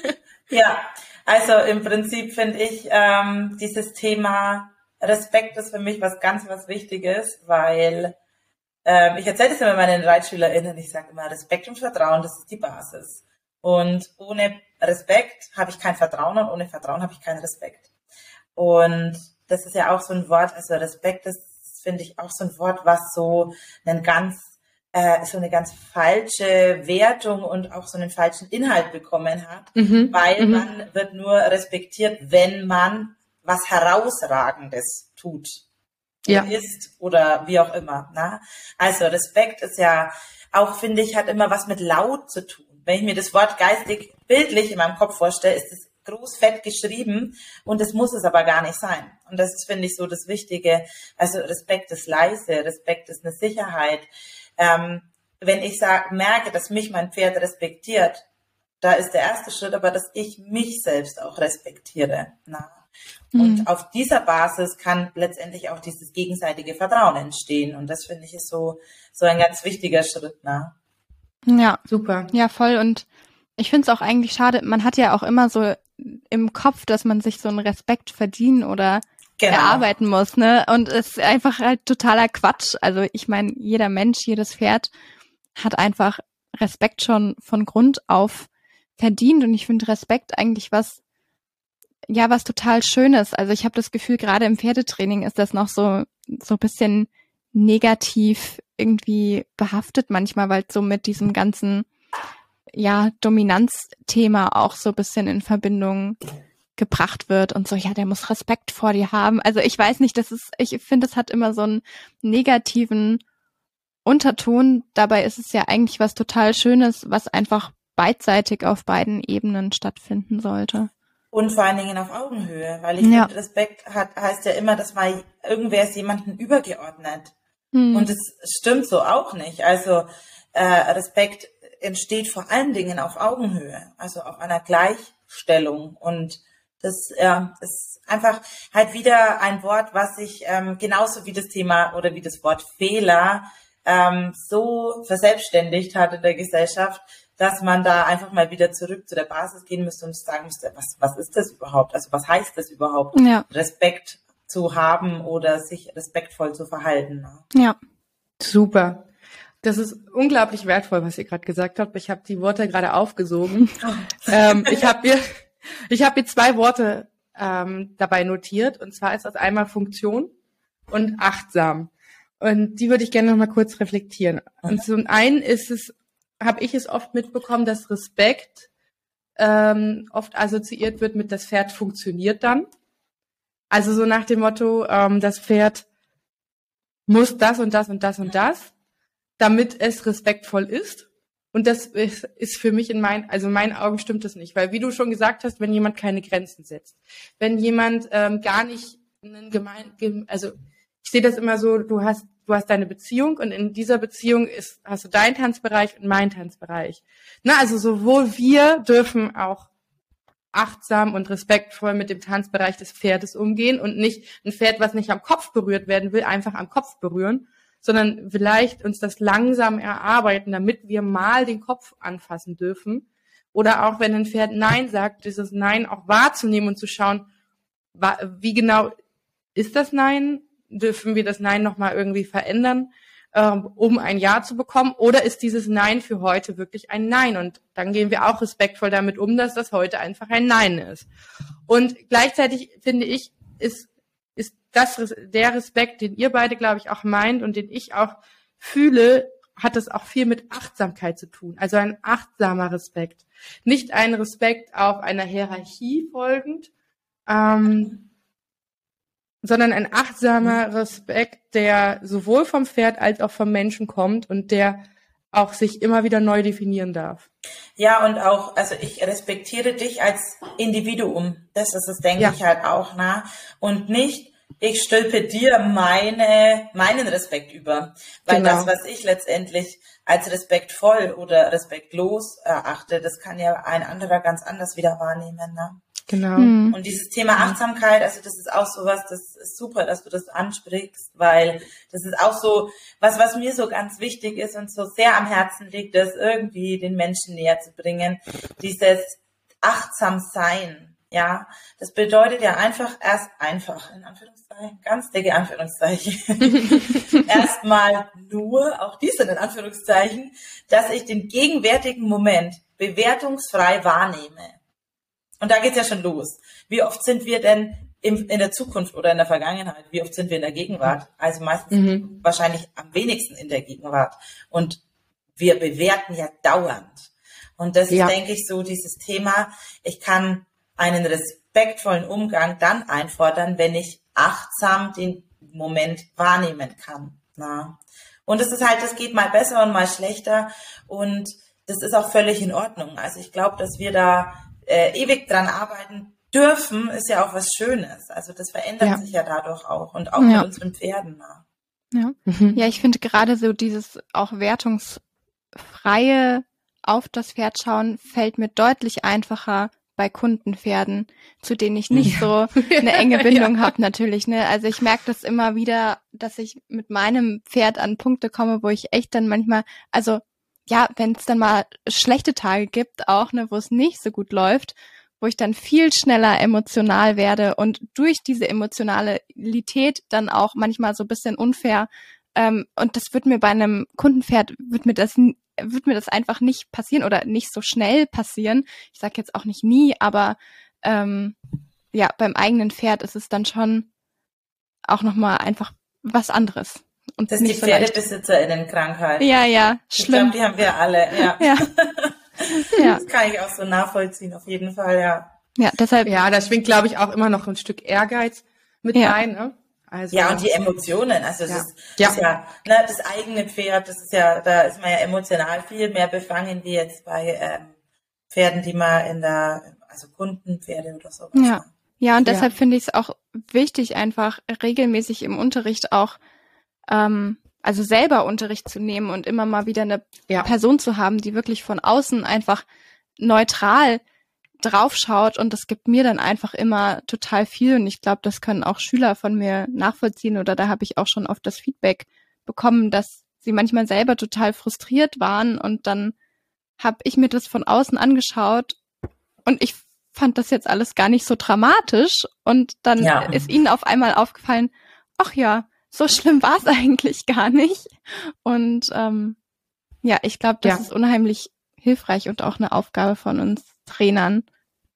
Ja, also im Prinzip finde ich ähm, dieses Thema Respekt ist für mich was ganz, was Wichtiges, weil ähm, ich erzähle das immer meinen ReitschülerInnen, ich sage immer, Respekt und Vertrauen, das ist die Basis. Und ohne Respekt habe ich kein Vertrauen, und ohne Vertrauen habe ich keinen Respekt. Und das ist ja auch so ein Wort, also Respekt ist, finde ich, auch so ein Wort, was so einen ganz äh, so eine ganz falsche Wertung und auch so einen falschen Inhalt bekommen hat, Mhm. weil Mhm. man wird nur respektiert, wenn man was Herausragendes tut, Ja. ist oder wie auch immer. Ne? Also Respekt ist ja auch, finde ich, hat immer was mit laut zu tun. Wenn ich mir das Wort geistig, bildlich in meinem Kopf vorstelle, ist es groß fett geschrieben, und das muss es aber gar nicht sein. Und das ist, finde ich, so das Wichtige. Also Respekt ist leise, Respekt ist eine Sicherheit. Ähm, wenn ich sag, merke, dass mich mein Pferd respektiert, da ist der erste Schritt, aber dass ich mich selbst auch respektiere. Na? Und mhm. auf dieser Basis kann letztendlich auch dieses gegenseitige Vertrauen entstehen. Und das finde ich ist so, so ein ganz wichtiger Schritt. Na? Ja, super. Ja, voll. Und ich finde es auch eigentlich schade, man hat ja auch immer so im Kopf, dass man sich so einen Respekt verdienen oder genau. erarbeiten muss, ne? Und es ist einfach halt totaler Quatsch. Also ich meine, jeder Mensch, jedes Pferd hat einfach Respekt schon von Grund auf verdient. Und ich finde Respekt eigentlich was, ja, was total Schönes. Also ich habe das Gefühl, gerade im Pferdetraining ist das noch so so ein bisschen negativ irgendwie behaftet manchmal, weil es so mit diesem ganzen ja, Dominanzthema auch so ein bisschen in Verbindung gebracht wird und so, ja, der muss Respekt vor dir haben. Also ich weiß nicht, das ist, ich finde, es hat immer so einen negativen Unterton. Dabei ist es ja eigentlich was total Schönes, was einfach beidseitig auf beiden Ebenen stattfinden sollte. Und vor allen Dingen auf Augenhöhe, weil ich ja. finde, Respekt hat, heißt ja immer, dass mal irgendwer ist jemandem übergeordnet. Hm. Und es stimmt so auch nicht. Also äh, Respekt entsteht vor allen Dingen auf Augenhöhe, also auf einer Gleichstellung. Und das ja, ist einfach halt wieder ein Wort, was sich ähm, genauso wie das Thema oder wie das Wort Fehler ähm, so verselbstständigt hat in der Gesellschaft, dass man da einfach mal wieder zurück zu der Basis gehen müsste und sagen müsste, was, was ist das überhaupt? Also was heißt das überhaupt? Ja. Respekt zu haben oder sich respektvoll zu verhalten. Ne? Ja, super. Das ist unglaublich wertvoll, was ihr gerade gesagt habt. Ich habe die Worte gerade aufgesogen. ähm, ich habe mir, ich habe mir zwei Worte ähm, dabei notiert. Und zwar ist das einmal Funktion und achtsam. Und die würde ich gerne noch mal kurz reflektieren. Und zum einen ist es, habe ich es oft mitbekommen, dass Respekt ähm, oft assoziiert wird mit das Pferd funktioniert dann. Also so nach dem Motto, ähm, das Pferd muss das und das und das und das, damit es respektvoll ist. Und das ist, ist für mich in meinen, also in meinen Augen stimmt das nicht. Weil wie du schon gesagt hast, wenn jemand keine Grenzen setzt, wenn jemand ähm, gar nicht einen gemein, also ich sehe das immer so, du hast, du hast deine Beziehung und in dieser Beziehung ist, hast du deinen Tanzbereich und meinen Tanzbereich. Na, also sowohl wir dürfen auch achtsam und respektvoll mit dem Tanzbereich des Pferdes umgehen und nicht ein Pferd, was nicht am Kopf berührt werden will, einfach am Kopf berühren, sondern vielleicht uns das langsam erarbeiten, damit wir mal den Kopf anfassen dürfen. Oder auch wenn ein Pferd Nein sagt, dieses Nein auch wahrzunehmen und zu schauen, wie genau ist das Nein? Dürfen wir das Nein nochmal irgendwie verändern, ähm, um ein Ja zu bekommen? Oder ist dieses Nein für heute wirklich ein Nein? Und dann gehen wir auch respektvoll damit um, dass das heute einfach ein Nein ist. Und gleichzeitig finde ich, ist, ist das der Respekt, den ihr beide, glaube ich, auch meint und den ich auch fühle, hat es auch viel mit Achtsamkeit zu tun. Also ein achtsamer Respekt. Nicht ein Respekt auf einer Hierarchie folgend, ähm, sondern ein achtsamer Respekt, der sowohl vom Pferd als auch vom Menschen kommt und der auch sich immer wieder neu definieren darf. Ja, und auch, also ich respektiere dich als Individuum. Das ist es, denke ja. ich halt auch, ne? Und nicht, ich stülpe dir meine, meinen Respekt über. Weil genau. das, was ich letztendlich als respektvoll oder respektlos erachte, das kann ja ein anderer ganz anders wieder wahrnehmen, ne? Genau. Mhm. Und dieses Thema Achtsamkeit, also das ist auch so was, das ist super, dass du das ansprichst, weil das ist auch so was, was mir so ganz wichtig ist und so sehr am Herzen liegt, das irgendwie den Menschen näher zu bringen. Dieses achtsam sein, ja, das bedeutet ja einfach erst einfach, in Anführungszeichen, ganz dicke Anführungszeichen, erstmal nur, auch dies sind in Anführungszeichen, dass ich den gegenwärtigen Moment bewertungsfrei wahrnehme. Und da geht's ja schon los. Wie oft sind wir denn im, in der Zukunft oder in der Vergangenheit? Wie oft sind wir in der Gegenwart? Also meistens mhm. wahrscheinlich am wenigsten in der Gegenwart. Und wir bewerten ja dauernd. Und das ja. ist, denke ich, so dieses Thema, ich kann einen respektvollen Umgang dann einfordern, wenn ich achtsam den Moment wahrnehmen kann. Na? Und es ist halt, das geht mal besser und mal schlechter. Und das ist auch völlig in Ordnung. Also ich glaube, dass wir da Äh, ewig dran arbeiten dürfen, ist ja auch was Schönes. Also das verändert ja. sich ja dadurch auch und auch ja. mit unseren Pferden. Ja, mhm. ja, ich finde gerade so dieses auch wertungsfreie auf das Pferd schauen fällt mir deutlich einfacher bei Kundenpferden, zu denen ich nicht ja. so eine enge Bindung ja. habe natürlich. Ne? Also ich merke das immer wieder, dass ich mit meinem Pferd an Punkte komme, wo ich echt dann manchmal, also ja, wenn es dann mal schlechte Tage gibt, auch, ne, wo es nicht so gut läuft, wo ich dann viel schneller emotional werde und durch diese Emotionalität dann auch manchmal so ein bisschen unfair, ähm, und das wird mir bei einem Kundenpferd, wird mir das wird mir das einfach nicht passieren oder nicht so schnell passieren. Ich sage jetzt auch nicht nie, aber ähm, ja, beim eigenen Pferd ist es dann schon auch nochmal einfach was anderes. Und das ist die so PferdebesitzerInnen-Krankheit. Ja, ja, schlimm. Ich glaube, die haben wir alle, ja. Ja. Ja. Das kann ich auch so nachvollziehen, auf jeden Fall, ja. Ja, deshalb. Ja, da schwingt, glaube ich, auch immer noch ein Stück Ehrgeiz mit ja. rein, ne? Also, ja, und die Emotionen, also das ja. ist, Ja. ist ja, ne, das eigene Pferd, das ist ja, da ist man ja emotional viel mehr befangen, wie jetzt bei ähm, Pferden, die man in der, also Kundenpferde oder sowas. Ja, ja, und deshalb Ja. finde ich es auch wichtig, einfach regelmäßig im Unterricht auch, ähm, also selber Unterricht zu nehmen und immer mal wieder eine Ja. Person zu haben, die wirklich von außen einfach neutral draufschaut, und das gibt mir dann einfach immer total viel, und ich glaube, das können auch Schüler von mir nachvollziehen, oder da habe ich auch schon oft das Feedback bekommen, dass sie manchmal selber total frustriert waren, und dann habe ich mir das von außen angeschaut und ich fand das jetzt alles gar nicht so dramatisch, und dann Ja. ist ihnen auf einmal aufgefallen, ach ja, so schlimm war es eigentlich gar nicht, und ähm, ja, ich glaube, das Ja. ist unheimlich hilfreich und auch eine Aufgabe von uns Trainern.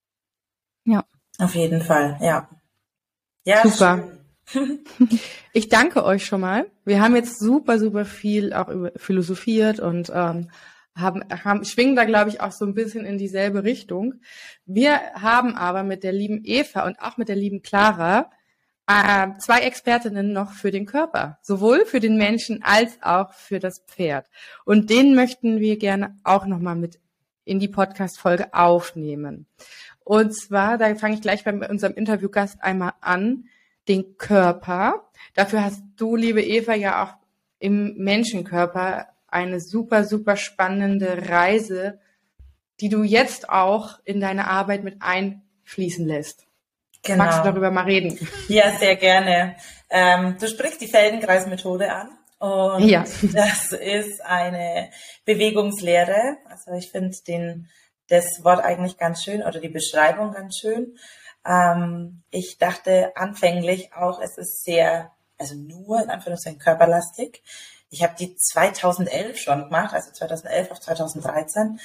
Ja. Auf jeden Fall, ja. Ja, Super. schön. Ich danke euch schon mal. Wir haben jetzt super, super viel auch über philosophiert und ähm, haben, haben schwingen da, glaube ich, auch so ein bisschen in dieselbe Richtung. Wir haben aber mit der lieben Eva und auch mit der lieben Clara äh, zwei Expertinnen noch für den Körper, sowohl für den Menschen als auch für das Pferd. Und den möchten wir gerne auch nochmal mit in die Podcast-Folge aufnehmen. Und zwar, da fange ich gleich bei unserem Interviewgast einmal an, den Körper. Dafür hast du, liebe Eva, ja auch im Menschenkörper eine super, super spannende Reise, die du jetzt auch in deine Arbeit mit einfließen lässt. Genau. Magst du darüber mal reden? Ja, sehr gerne. Ähm, du sprichst die Feldenkreis-Methode an. Und Ja. das ist eine Bewegungslehre. Also ich finde den das Wort eigentlich ganz schön oder die Beschreibung ganz schön. Ähm, ich dachte anfänglich auch, es ist sehr, also nur in Anführungszeichen körperlastig. Ich habe die zweitausendelf schon gemacht, also zweitausendelf auf zweitausenddreizehn,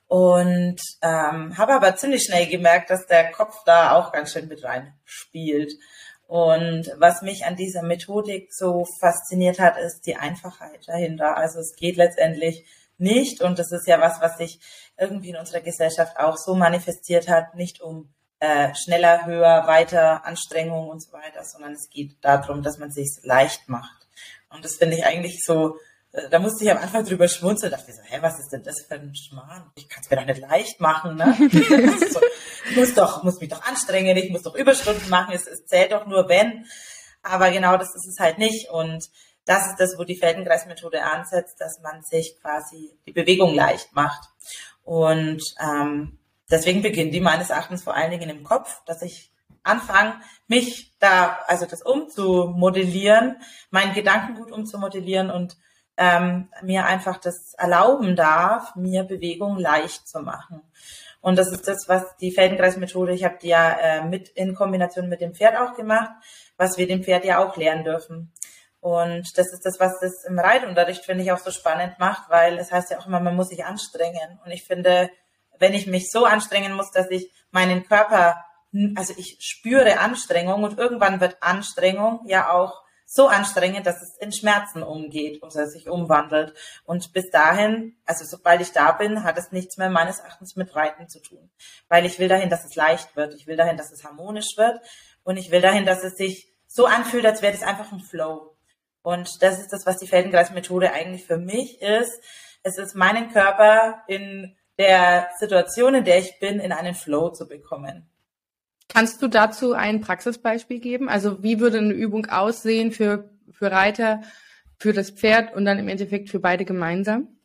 und ähm, habe aber ziemlich schnell gemerkt, dass der Kopf da auch ganz schön mit rein spielt. Und was mich an dieser Methodik so fasziniert hat, ist die Einfachheit dahinter. Also es geht letztendlich nicht, und das ist ja was, was sich irgendwie in unserer Gesellschaft auch so manifestiert hat, nicht um äh, schneller, höher, weiter, Anstrengung und so weiter, sondern es geht darum, dass man es sich leicht macht. Und das finde ich eigentlich so, äh, da musste ich am Anfang drüber schmunzeln, dachte ich so, hä, was ist denn das für ein Schmarrn? Ich kann es mir doch nicht leicht machen, ne? so, ich muss doch, muss mich doch anstrengen, ich muss doch Überstunden machen, es, es zählt doch nur, wenn. Aber genau das ist es halt nicht, und das ist das, wo die Feldenkreis-Methode ansetzt, dass man sich quasi die Bewegung leicht macht. Und ähm, deswegen beginnt die meines Erachtens vor allen Dingen im Kopf, dass ich anfange, mich da, also das umzumodellieren, mein Gedankengut umzumodellieren und ähm, mir einfach das erlauben darf, mir Bewegung leicht zu machen. Und das ist das, was die Feldenkreis-Methode, ich habe die ja äh, mit in Kombination mit dem Pferd auch gemacht, was wir dem Pferd ja auch lernen dürfen. Und das ist das, was das im Reitunterricht, finde ich, auch so spannend macht, weil es heißt ja auch immer, man muss sich anstrengen. Und ich finde, wenn ich mich so anstrengen muss, dass ich meinen Körper, also ich spüre Anstrengung, und irgendwann wird Anstrengung ja auch so anstrengend, dass es in Schmerzen umgeht oder sich umwandelt. Und bis dahin, also sobald ich da bin, hat es nichts mehr meines Erachtens mit Reiten zu tun. Weil ich will dahin, dass es leicht wird. Ich will dahin, dass es harmonisch wird. Und ich will dahin, dass es sich so anfühlt, als wäre das einfach ein Flow. Und das ist das, was die Feldenkreis-Methode eigentlich für mich ist. Es ist meinen Körper in der Situation, in der ich bin, in einen Flow zu bekommen. Kannst du dazu ein Praxisbeispiel geben? Also wie würde eine Übung aussehen für, für Reiter, für das Pferd und dann im Endeffekt für beide gemeinsam?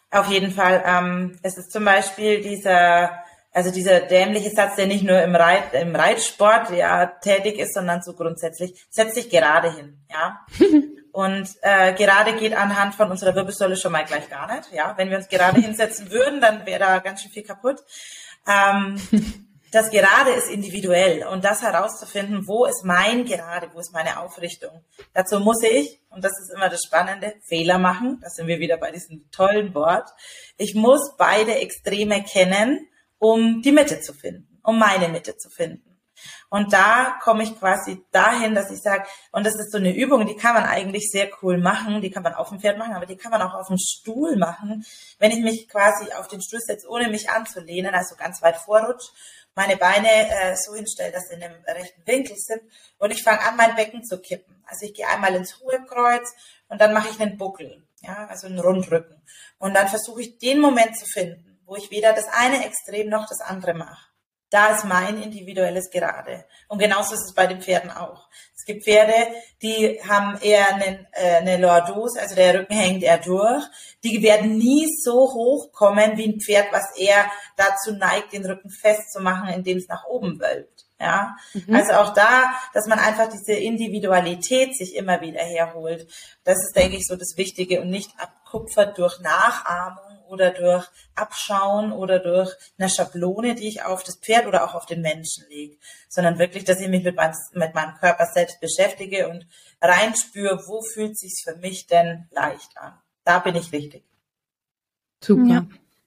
Auf jeden Fall. Ähm, es ist zum Beispiel dieser, also dieser dämliche Satz, der nicht nur im, Reit, im Reitsport ja tätig ist, sondern so grundsätzlich, setz dich gerade hin, ja. Und äh, gerade geht anhand von unserer Wirbelsäule schon mal gleich gar nicht, ja. Wenn wir uns gerade hinsetzen würden, dann wäre da ganz schön viel kaputt. Ähm, das Gerade ist individuell und das herauszufinden, wo ist mein Gerade, wo ist meine Aufrichtung. Dazu muss ich, und das ist immer das Spannende, Fehler machen. Da sind wir wieder bei diesem tollen Wort. Ich muss beide Extreme kennen, um die Mitte zu finden, um meine Mitte zu finden. Und da komme ich quasi dahin, dass ich sage, und das ist so eine Übung, die kann man eigentlich sehr cool machen, die kann man auf dem Pferd machen, aber die kann man auch auf dem Stuhl machen, wenn ich mich quasi auf den Stuhl setze, ohne mich anzulehnen, also ganz weit vorrutsche, meine Beine äh, so hinstelle, dass sie in einem rechten Winkel sind und ich fange an, mein Becken zu kippen. Also ich gehe einmal ins Hohlkreuz und dann mache ich einen Buckel, ja, also einen Rundrücken. Und dann versuche ich den Moment zu finden, wo ich weder das eine Extrem noch das andere mache. Da ist mein individuelles Gerade. Und genauso ist es bei den Pferden auch. Es gibt Pferde, die haben eher einen, äh, eine Lordose, also der Rücken hängt eher durch. Die werden nie so hoch kommen wie ein Pferd, was eher dazu neigt, den Rücken festzumachen, indem es nach oben wölbt. Ja, mhm. Also auch da, dass man einfach diese Individualität sich immer wieder herholt. Das ist, denke ich, so das Wichtige und nicht abkupfert durch Nachahmung oder durch Abschauen oder durch eine Schablone, die ich auf das Pferd oder auch auf den Menschen lege, sondern wirklich, dass ich mich mit meinem, mit meinem Körper selbst beschäftige und reinspüre, wo fühlt es sich für mich denn leicht an. Da bin ich richtig. Super. Ja.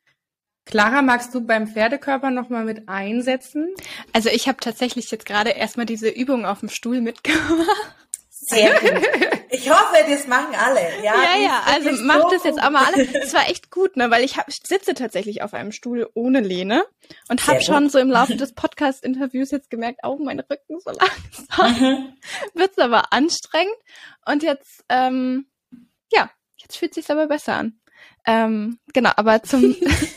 Clara, magst du beim Pferdekörper nochmal mit einsetzen? Also ich habe tatsächlich jetzt gerade erstmal diese Übung auf dem Stuhl mitgemacht. Sehr gut. Ich hoffe, das machen alle. Ja, ja, ja, also macht so das jetzt auch mal alle. Das war echt gut, ne, weil ich, hab, ich sitze tatsächlich auf einem Stuhl ohne Lehne und habe schon so im Laufe des Podcast-Interviews jetzt gemerkt, oh, mein Rücken so langsam. Mhm. Wird's aber anstrengend. Und jetzt, ähm, ja, jetzt fühlt sich's aber besser an. Ähm, genau, aber zum,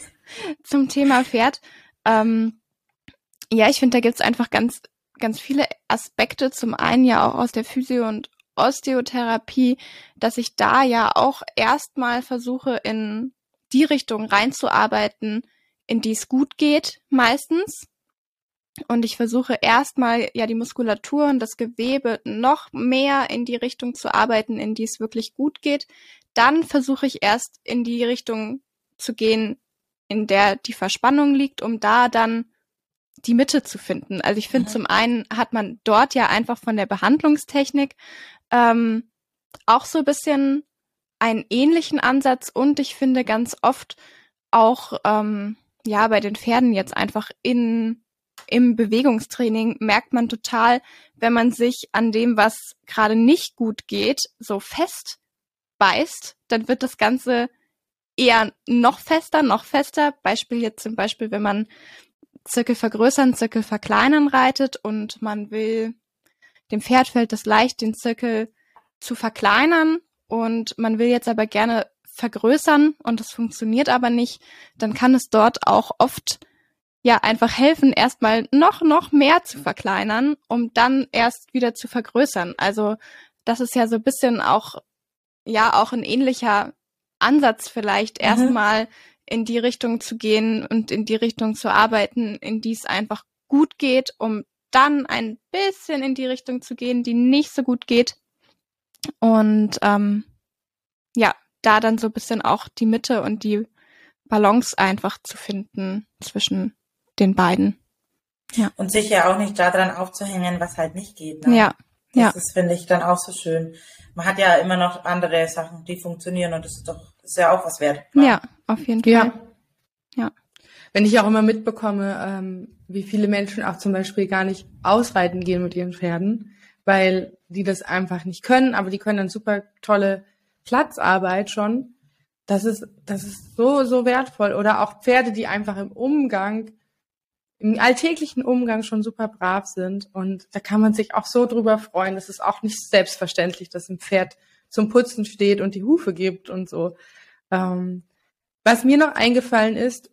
zum Thema Pferd. Ähm, ja, ich finde, da gibt's einfach ganz ganz viele Aspekte, zum einen ja auch aus der Physio- und Osteotherapie, dass ich da ja auch erstmal versuche, in die Richtung reinzuarbeiten, in die es gut geht, meistens. Und ich versuche erstmal ja die Muskulatur und das Gewebe noch mehr in die Richtung zu arbeiten, in die es wirklich gut geht. Dann versuche ich erst in die Richtung zu gehen, in der die Verspannung liegt, um da dann die Mitte zu finden. Also ich finde, mhm. zum einen hat man dort ja einfach von der Behandlungstechnik ähm, auch so ein bisschen einen ähnlichen Ansatz und ich finde ganz oft auch ähm, ja bei den Pferden jetzt einfach in im Bewegungstraining merkt man total, wenn man sich an dem, was gerade nicht gut geht, so fest beißt, dann wird das Ganze eher noch fester, noch fester. Beispiel jetzt zum Beispiel, wenn man Zirkel vergrößern, Zirkel verkleinern reitet und man will, dem Pferd fällt es leicht, den Zirkel zu verkleinern und man will jetzt aber gerne vergrößern und das funktioniert aber nicht, dann kann es dort auch oft ja einfach helfen, erstmal noch, noch mehr zu verkleinern, um dann erst wieder zu vergrößern. Also das ist ja so ein bisschen auch, ja, auch ein ähnlicher Ansatz vielleicht, mhm. erstmal in die Richtung zu gehen und in die Richtung zu arbeiten, in die es einfach gut geht, um dann ein bisschen in die Richtung zu gehen, die nicht so gut geht. Und ähm, ja, da dann so ein bisschen auch die Mitte und die Balance einfach zu finden zwischen den beiden. Ja. Und sich ja auch nicht daran aufzuhängen, was halt nicht geht. Ne? Ja. Das ja. ist, finde ich, dann auch so schön. Man hat ja immer noch andere Sachen, die funktionieren und das ist doch, das ist ja auch was wert. Ja, ja auf jeden Fall. Ja. ja. Wenn ich auch immer mitbekomme, ähm, wie viele Menschen auch zum Beispiel gar nicht ausreiten gehen mit ihren Pferden, weil die das einfach nicht können, aber die können dann super tolle Platzarbeit schon. Das ist, das ist so, so wertvoll. Oder auch Pferde, die einfach im Umgang, im alltäglichen Umgang schon super brav sind. Und da kann man sich auch so drüber freuen. Das ist auch nicht selbstverständlich, dass ein Pferd zum Putzen steht und die Hufe gibt und so. Ähm, was mir noch eingefallen ist,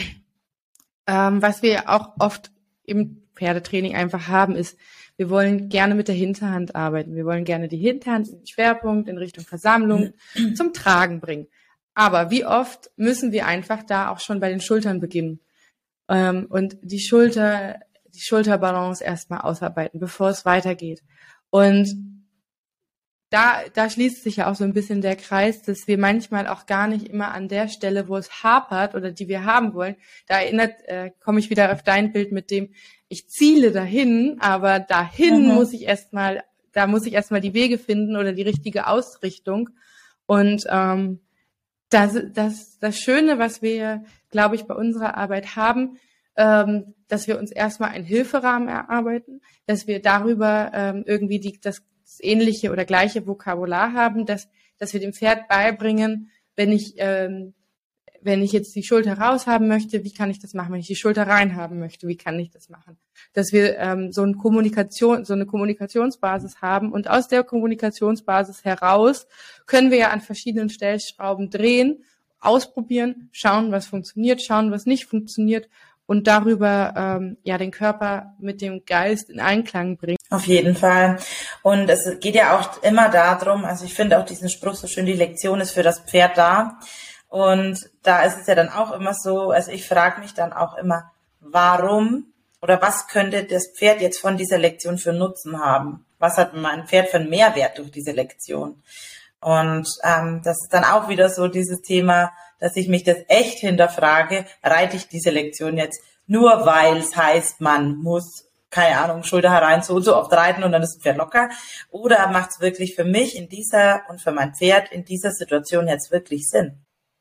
ähm, was wir auch oft im Pferdetraining einfach haben, ist, wir wollen gerne mit der Hinterhand arbeiten. Wir wollen gerne die Hinterhand in den Schwerpunkt in Richtung Versammlung zum Tragen bringen. Aber wie oft müssen wir einfach da auch schon bei den Schultern beginnen ähm, und die Schulter, die Schulterbalance erstmal ausarbeiten, bevor es weitergeht. Und da, da schließt sich ja auch so ein bisschen der Kreis, dass wir manchmal auch gar nicht immer an der Stelle, wo es hapert oder die wir haben wollen, da erinnert, äh, komme ich wieder auf dein Bild mit dem, ich ziele dahin, aber dahin mhm. muss ich erstmal, da muss ich erstmal die Wege finden oder die richtige Ausrichtung. Und ähm, Das, das, das Schöne, was wir, glaube ich, bei unserer Arbeit haben, ähm, dass wir uns erstmal einen Hilferahmen erarbeiten, dass wir darüber ähm, irgendwie die, das, das ähnliche oder gleiche Vokabular haben, dass, dass wir dem Pferd beibringen, wenn ich, ähm, wenn ich jetzt die Schulter raus haben möchte, wie kann ich das machen? Wenn ich die Schulter rein haben möchte, wie kann ich das machen? Dass wir ähm, so eine Kommunikation, so eine Kommunikationsbasis haben und aus der Kommunikationsbasis heraus können wir ja an verschiedenen Stellschrauben drehen, ausprobieren, schauen, was funktioniert, schauen, was nicht funktioniert und darüber ähm, ja den Körper mit dem Geist in Einklang bringen. Auf jeden Fall. Und es geht ja auch immer darum, also ich finde auch diesen Spruch so schön, die Lektion ist für das Pferd da. Und da ist es ja dann auch immer so, also ich frage mich dann auch immer, warum oder was könnte das Pferd jetzt von dieser Lektion für Nutzen haben? Was hat mein Pferd für einen Mehrwert durch diese Lektion? Und ähm, das ist dann auch wieder so dieses Thema, dass ich mich das echt hinterfrage, reite ich diese Lektion jetzt nur, weil es heißt, man muss, keine Ahnung, Schulter herein so und so oft reiten und dann ist das Pferd locker? Oder macht es wirklich für mich in dieser und für mein Pferd in dieser Situation jetzt wirklich Sinn?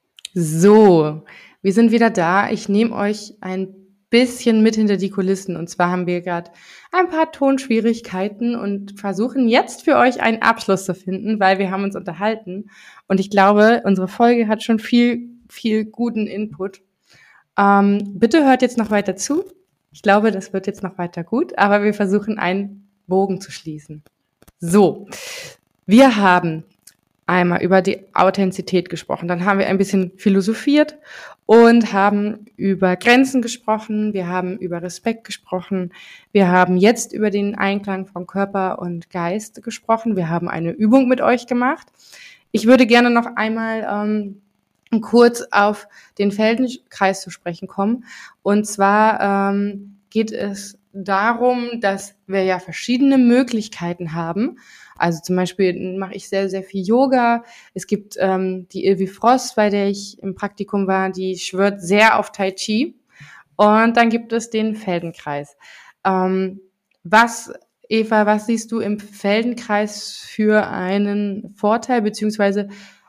So, wir sind wieder da. Ich nehme euch ein bisschen mit hinter die Kulissen. Und zwar haben wir gerade ein paar Tonschwierigkeiten und versuchen jetzt für euch einen Abschluss zu finden, weil wir haben uns unterhalten. Und ich glaube, unsere Folge hat schon viel, viel guten Input. Ähm, bitte hört jetzt noch weiter zu. Ich glaube, das wird jetzt noch weiter gut, aber wir versuchen einen Bogen zu schließen. So, wir haben einmal über die Authentizität gesprochen. Dann haben wir ein bisschen philosophiert und haben über Grenzen gesprochen. Wir haben über Respekt gesprochen. Wir haben jetzt über den Einklang von Körper und Geist gesprochen. Wir haben eine Übung mit euch gemacht. Ich würde gerne noch einmal ähm, kurz auf den Feldenkreis zu sprechen kommen. Und zwar ähm, geht es darum, dass wir ja verschiedene Möglichkeiten haben. Also zum Beispiel mache ich sehr, sehr viel Yoga. Es gibt ähm, die Ilvi Frost, bei der ich im Praktikum war, die schwört sehr auf Tai Chi. Und dann gibt es den Feldenkreis. Ähm, was, Eva, was siehst du im Feldenkreis für einen Vorteil, beziehungsweise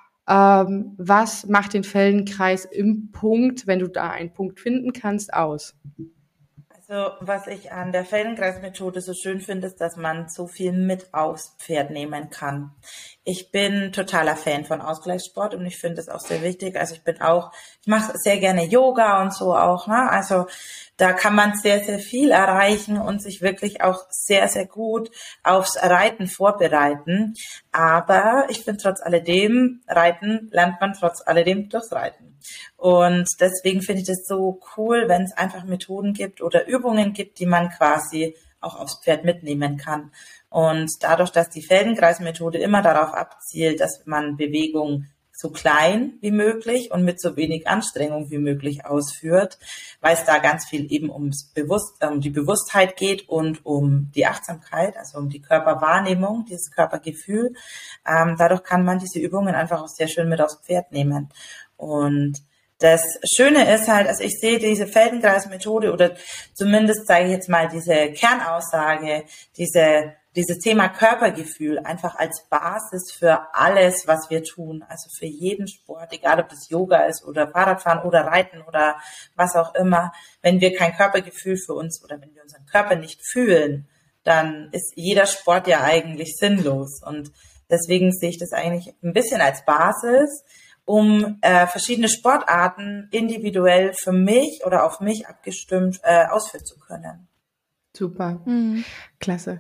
ähm, was macht den Feldenkreis im Punkt, wenn du da einen Punkt finden kannst, aus? Also was ich an der Feldenkreismethode so schön finde, ist, dass man so viel mit aufs Pferd nehmen kann. Ich bin totaler Fan von Ausgleichssport und ich finde das auch sehr wichtig. Also ich bin auch, ich mache sehr gerne Yoga und so auch, ne? Also da kann man sehr, sehr viel erreichen und sich wirklich auch sehr, sehr gut aufs Reiten vorbereiten. Aber ich finde trotz alledem, Reiten lernt man trotz alledem durchs Reiten. Und deswegen finde ich das so cool, wenn es einfach Methoden gibt oder Übungen gibt, die man quasi auch aufs Pferd mitnehmen kann. Und dadurch, dass die Feldenkreismethode immer darauf abzielt, dass man Bewegung so klein wie möglich und mit so wenig Anstrengung wie möglich ausführt, weil es da ganz viel eben ums Bewusst, um die Bewusstheit geht und um die Achtsamkeit, also um die Körperwahrnehmung, dieses Körpergefühl. Ähm, dadurch kann man diese Übungen einfach auch sehr schön mit aufs Pferd nehmen. Und das Schöne ist halt, also ich sehe diese Feldenkreismethode oder zumindest sage ich jetzt mal diese Kernaussage, diese dieses Thema Körpergefühl einfach als Basis für alles, was wir tun. Also für jeden Sport, egal ob das Yoga ist oder Fahrradfahren oder Reiten oder was auch immer. Wenn wir kein Körpergefühl für uns oder wenn wir unseren Körper nicht fühlen, dann ist jeder Sport ja eigentlich sinnlos. Und deswegen sehe ich das eigentlich ein bisschen als Basis, um äh, verschiedene Sportarten individuell für mich oder auf mich abgestimmt äh, ausführen zu können. Super, mhm. Klasse.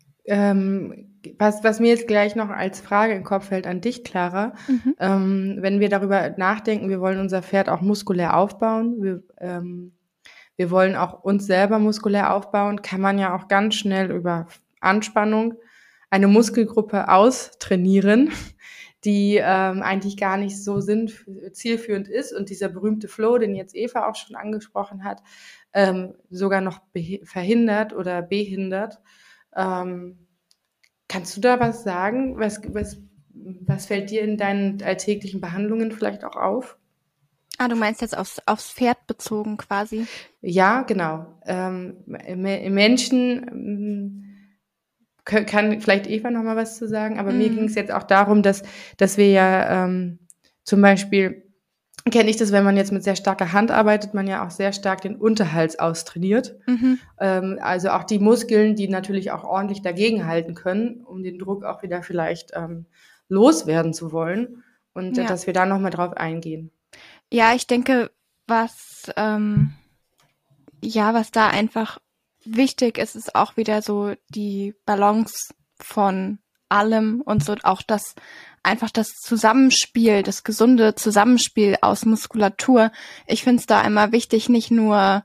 Ähm, was, was mir jetzt gleich noch als Frage im Kopf fällt an dich, Clara, mhm. ähm, wenn wir darüber nachdenken, wir wollen unser Pferd auch muskulär aufbauen, wir, ähm, wir wollen auch uns selber muskulär aufbauen, kann man ja auch ganz schnell über Anspannung eine Muskelgruppe austrainieren, die ähm, eigentlich gar nicht so sinn- zielführend ist und dieser berühmte Flow, den jetzt Eva auch schon angesprochen hat, ähm, sogar noch beh- verhindert oder behindert. Ähm, kannst du da was sagen? Was, was, was fällt dir in deinen alltäglichen Behandlungen vielleicht auch auf? Ah, du meinst jetzt aufs, aufs Pferd bezogen quasi? Ja, genau. Ähm, me- Menschen, ähm, kö- kann vielleicht Eva noch mal was zu sagen, aber mir Mhm. ging es jetzt auch darum, dass, dass wir ja ähm, zum Beispiel, kenne ich das, wenn man jetzt mit sehr starker Hand arbeitet, man ja auch sehr stark den Unterhals austrainiert. Mhm. Ähm, also auch die Muskeln, die natürlich auch ordentlich dagegenhalten können, um den Druck auch wieder vielleicht ähm, loswerden zu wollen. Und äh, Ja. dass wir da noch mal drauf eingehen. Ja, ich denke, was ähm, ja, was da einfach wichtig ist, ist auch wieder so die Balance von allem und so auch das einfach das Zusammenspiel, das gesunde Zusammenspiel aus Muskulatur. Ich finde es da immer wichtig, nicht nur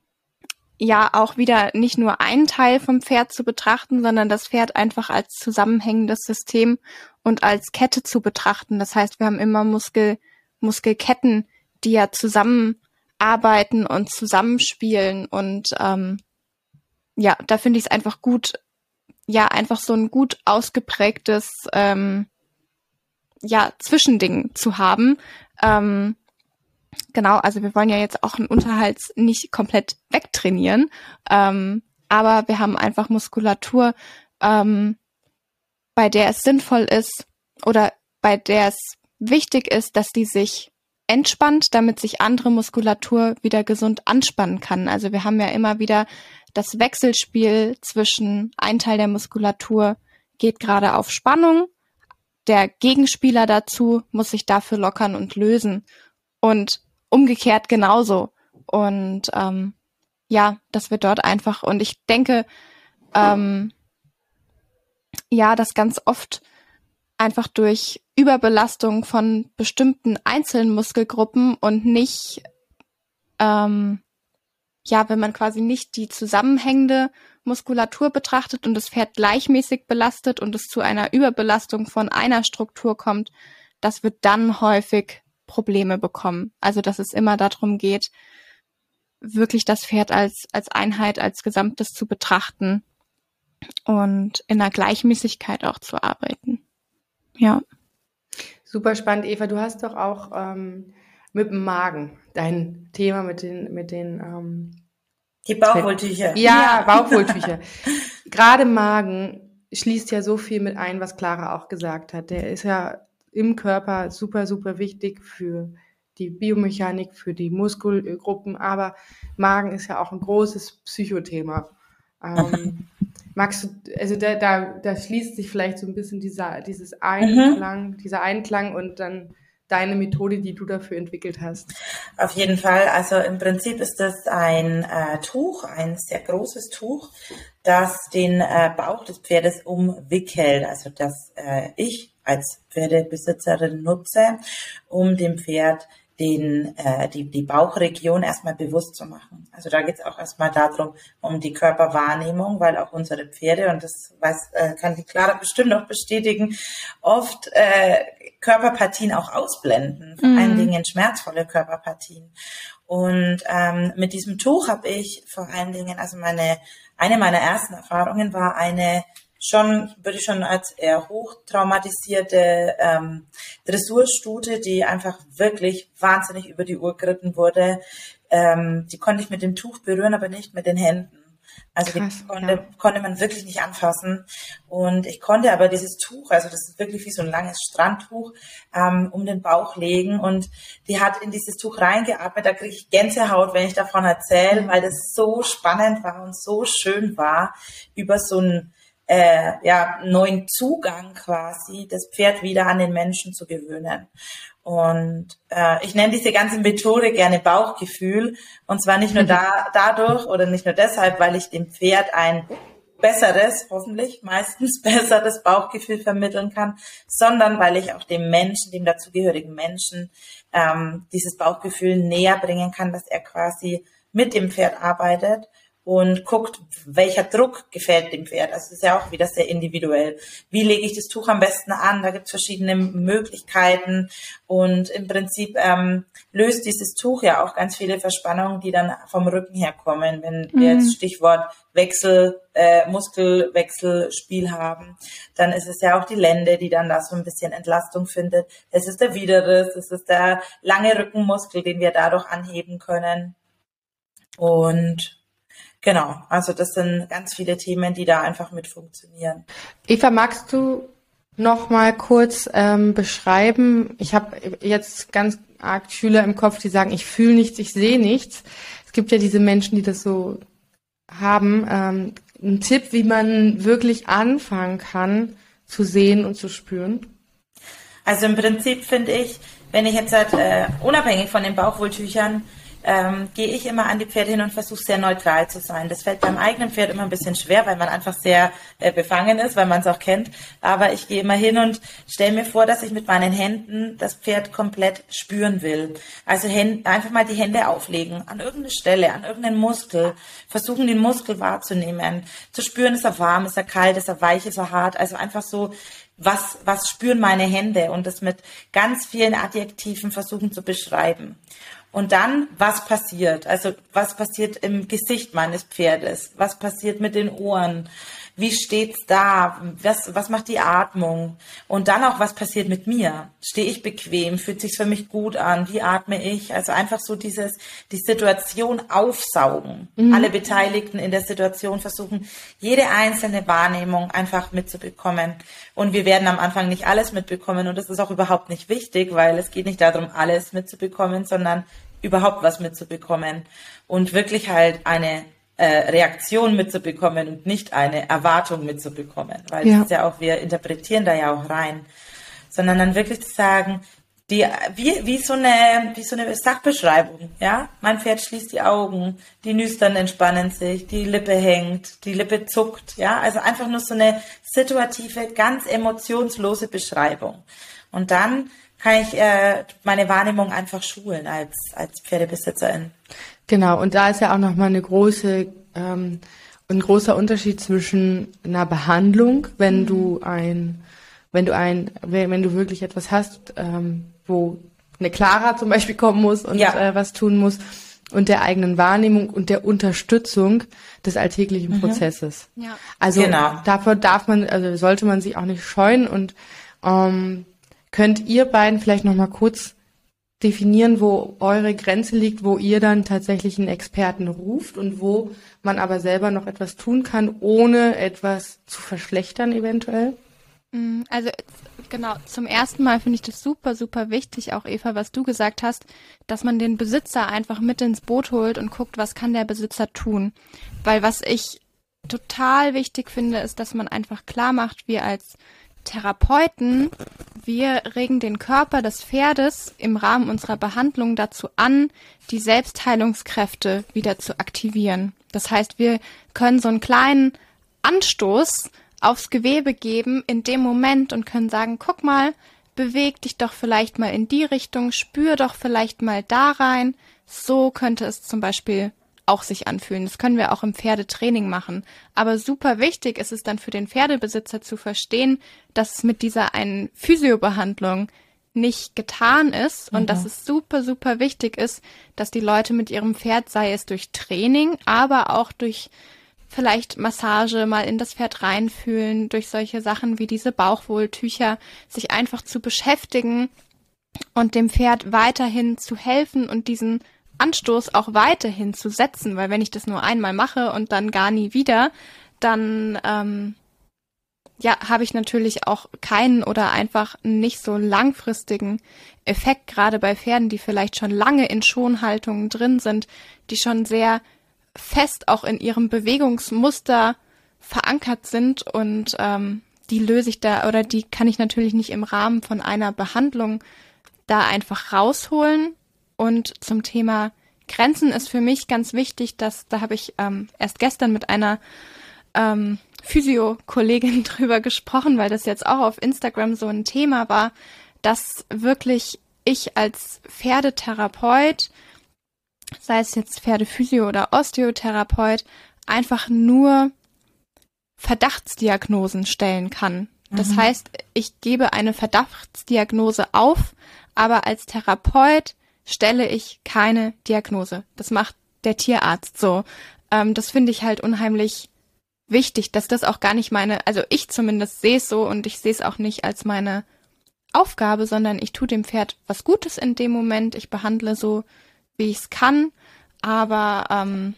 ja auch wieder nicht nur einen Teil vom Pferd zu betrachten, sondern das Pferd einfach als zusammenhängendes System und als Kette zu betrachten. Das heißt, wir haben immer Muskel Muskelketten, die ja zusammenarbeiten und zusammenspielen und ähm, ja, da finde ich es einfach gut, ja, einfach so ein gut ausgeprägtes ähm, ja, Zwischending zu haben. Ähm, genau, also wir wollen ja jetzt auch einen Unterhals nicht komplett wegtrainieren, ähm, aber wir haben einfach Muskulatur, ähm, bei der es sinnvoll ist oder bei der es wichtig ist, dass die sich entspannt, damit sich andere Muskulatur wieder gesund anspannen kann. Also wir haben ja immer wieder das Wechselspiel zwischen ein Teil der Muskulatur geht gerade auf Spannung, der Gegenspieler dazu muss sich dafür lockern und lösen und umgekehrt genauso. Und ähm, ja, dass wir dort einfach, und ich denke, ähm, ja, dass ganz oft einfach durch Überbelastung von bestimmten einzelnen Muskelgruppen und nicht, ähm, ja, wenn man quasi nicht die zusammenhängende Muskulatur betrachtet und das Pferd gleichmäßig belastet und es zu einer Überbelastung von einer Struktur kommt, dass wir dann häufig Probleme bekommen. Also dass es immer darum geht, wirklich das Pferd als als Einheit, als Gesamtes zu betrachten und in einer Gleichmäßigkeit auch zu arbeiten. Ja. Super spannend, Eva. Du hast doch auch ähm, mit dem Magen dein Thema mit den mit den ähm, Die Bauchwolltücher. Ja, ja. Bauchwolltücher. Gerade Magen schließt ja so viel mit ein, was Clara auch gesagt hat. Der ist ja im Körper super, super wichtig für die Biomechanik, für die Muskelgruppen, aber Magen ist ja auch ein großes Psychothema. Ähm, magst du, also da, da, da schließt sich vielleicht so ein bisschen dieser, dieses Einklang, mhm. dieser Einklang und dann deine Methode, die du dafür entwickelt hast. Auf jeden Fall. Also im Prinzip ist das ein äh, Tuch, ein sehr großes Tuch, das den äh, Bauch des Pferdes umwickelt. Also das äh, ich als Pferdebesitzerin nutze, um dem Pferd den äh, die die Bauchregion erstmal bewusst zu machen. Also da geht es auch erstmal darum, um die Körperwahrnehmung, weil auch unsere Pferde, und das weiß äh, kann die Clara bestimmt auch bestätigen, oft äh, Körperpartien auch ausblenden, vor mhm. allen Dingen schmerzvolle Körperpartien. Und ähm, mit diesem Tuch habe ich vor allen Dingen, also meine eine meiner ersten Erfahrungen war eine schon, würde ich schon als eher hochtraumatisierte ähm, Dressurstute, die einfach wirklich wahnsinnig über die Uhr geritten wurde. Ähm, die konnte ich mit dem Tuch berühren, aber nicht mit den Händen. Also Krass, die konnte, ja. konnte man wirklich nicht anfassen. Und ich konnte aber dieses Tuch, also das ist wirklich wie so ein langes Strandtuch, ähm, um den Bauch legen. Und die hat in dieses Tuch reingeatmet. Da kriege ich Gänsehaut, wenn ich davon erzähle, mhm. weil das so spannend war und so schön war, über so einen äh, ja, neuen Zugang quasi, das Pferd wieder an den Menschen zu gewöhnen. Und äh, ich nenne diese ganze Methode gerne Bauchgefühl. Und zwar nicht nur da, dadurch oder nicht nur deshalb, weil ich dem Pferd ein besseres, hoffentlich meistens besseres Bauchgefühl vermitteln kann, sondern weil ich auch dem Menschen, dem dazugehörigen Menschen, ähm, dieses Bauchgefühl näher bringen kann, dass er quasi mit dem Pferd arbeitet und guckt, welcher Druck gefällt dem Pferd. Also das ist ja auch wieder sehr individuell. Wie lege ich das Tuch am besten an? Da gibt es verschiedene Möglichkeiten und im Prinzip ähm, löst dieses Tuch ja auch ganz viele Verspannungen, die dann vom Rücken her kommen, wenn wir Mhm. jetzt Stichwort Wechsel, äh, Muskelwechselspiel haben, dann ist es ja auch die Lende, die dann da so ein bisschen Entlastung findet. Es ist der Widerriss, es ist der lange Rückenmuskel, den wir dadurch anheben können. Und genau, also das sind ganz viele Themen, die da einfach mit funktionieren. Eva, magst du noch mal kurz ähm, beschreiben? Ich habe jetzt ganz arg Schüler im Kopf, die sagen, ich fühle nichts, ich sehe nichts. Es gibt ja diese Menschen, die das so haben. Ähm, ein Tipp, wie man wirklich anfangen kann zu sehen und zu spüren? Also im Prinzip finde ich, wenn ich jetzt halt, äh, unabhängig von den Bauchwohltüchern, ähm, gehe ich immer an die Pferde hin und versuche sehr neutral zu sein. Das fällt beim eigenen Pferd immer ein bisschen schwer, weil man einfach sehr äh, befangen ist, weil man es auch kennt. Aber ich gehe immer hin und stelle mir vor, dass ich mit meinen Händen das Pferd komplett spüren will. Also Händ, einfach mal die Hände auflegen an irgendeine Stelle, an irgendeinen Muskel. Versuchen, den Muskel wahrzunehmen. Zu spüren, ist er warm, ist er kalt, ist er weich, ist er hart. Also einfach so, was, was spüren meine Hände? Und das mit ganz vielen Adjektiven versuchen zu beschreiben. Und dann, was passiert? Also was passiert im Gesicht meines Pferdes? Was passiert mit den Ohren? Wie steht's da? Was, was macht die Atmung? Und dann auch, was passiert mit mir? Stehe ich bequem? Fühlt sich's für mich gut an? Wie atme ich? Also einfach so dieses, die Situation aufsaugen. Mhm. Alle Beteiligten in der Situation versuchen, jede einzelne Wahrnehmung einfach mitzubekommen. Und wir werden am Anfang nicht alles mitbekommen. Und das ist auch überhaupt nicht wichtig, weil es geht nicht darum, alles mitzubekommen, sondern überhaupt was mitzubekommen. Und wirklich halt eine Äh, Reaktion mitzubekommen und nicht eine Erwartung mitzubekommen, weil ja. das ist ja auch, wir interpretieren da ja auch rein, sondern dann wirklich zu sagen, die, wie, wie so eine, wie so eine Sachbeschreibung, ja, mein Pferd schließt die Augen, die Nüstern entspannen sich, die Lippe hängt, die Lippe zuckt, ja, also einfach nur so eine situative, ganz emotionslose Beschreibung. Und dann kann ich äh, meine Wahrnehmung einfach schulen als, als Pferdebesitzerin. Genau, und da ist ja auch nochmal eine große, ähm, ein großer Unterschied zwischen einer Behandlung, wenn mhm. du ein, wenn du ein, wenn du wirklich etwas hast, ähm, wo eine Clara zum Beispiel kommen muss und ja. äh, was tun muss, und der eigenen Wahrnehmung und der Unterstützung des alltäglichen mhm. Prozesses. Ja. Also genau. Davor darf man, also sollte man sich auch nicht scheuen. Und ähm, könnt ihr beiden vielleicht nochmal kurz definieren, wo eure Grenze liegt, wo ihr dann tatsächlich einen Experten ruft und wo man aber selber noch etwas tun kann, ohne etwas zu verschlechtern eventuell? Also genau, zum ersten Mal finde ich das super, super wichtig, auch Eva, was du gesagt hast, dass man den Besitzer einfach mit ins Boot holt und guckt, was kann der Besitzer tun. Weil was ich total wichtig finde, ist, dass man einfach klar macht, wir als Therapeuten, wir regen den Körper des Pferdes im Rahmen unserer Behandlung dazu an, die Selbstheilungskräfte wieder zu aktivieren. Das heißt, wir können so einen kleinen Anstoß aufs Gewebe geben in dem Moment und können sagen, guck mal, beweg dich doch vielleicht mal in die Richtung, spür doch vielleicht mal da rein. So könnte es zum Beispiel auch sich anfühlen. Das können wir auch im Pferdetraining machen. Aber super wichtig ist es dann für den Pferdebesitzer zu verstehen, dass es mit dieser einen Physiobehandlung nicht getan ist und mhm. dass es super, super wichtig ist, dass die Leute mit ihrem Pferd, sei es durch Training, aber auch durch vielleicht Massage, mal in das Pferd reinfühlen, durch solche Sachen wie diese Bauchwohltücher, sich einfach zu beschäftigen und dem Pferd weiterhin zu helfen und diesen Anstoß auch weiterhin zu setzen, weil wenn ich das nur einmal mache und dann gar nie wieder, dann ähm, ja, habe ich natürlich auch keinen oder einfach nicht so langfristigen Effekt, gerade bei Pferden, die vielleicht schon lange in Schonhaltungen drin sind, die schon sehr fest auch in ihrem Bewegungsmuster verankert sind und ähm, die löse ich da oder die kann ich natürlich nicht im Rahmen von einer Behandlung da einfach rausholen. Und zum Thema Grenzen ist für mich ganz wichtig, dass, da habe ich ähm, erst gestern mit einer ähm, Physio-Kollegin drüber gesprochen, weil das jetzt auch auf Instagram so ein Thema war, dass wirklich ich als Pferdetherapeut, sei es jetzt Pferdephysio oder Osteotherapeut, einfach nur Verdachtsdiagnosen stellen kann. Das mhm. heißt, ich gebe eine Verdachtsdiagnose auf, aber als Therapeut stelle ich keine Diagnose. Das macht der Tierarzt so. Ähm, das finde ich halt unheimlich wichtig, dass das auch gar nicht meine, also ich zumindest sehe es so und ich sehe es auch nicht als meine Aufgabe, sondern ich tue dem Pferd was Gutes in dem Moment. Ich behandle so, wie ich es kann, aber ähm,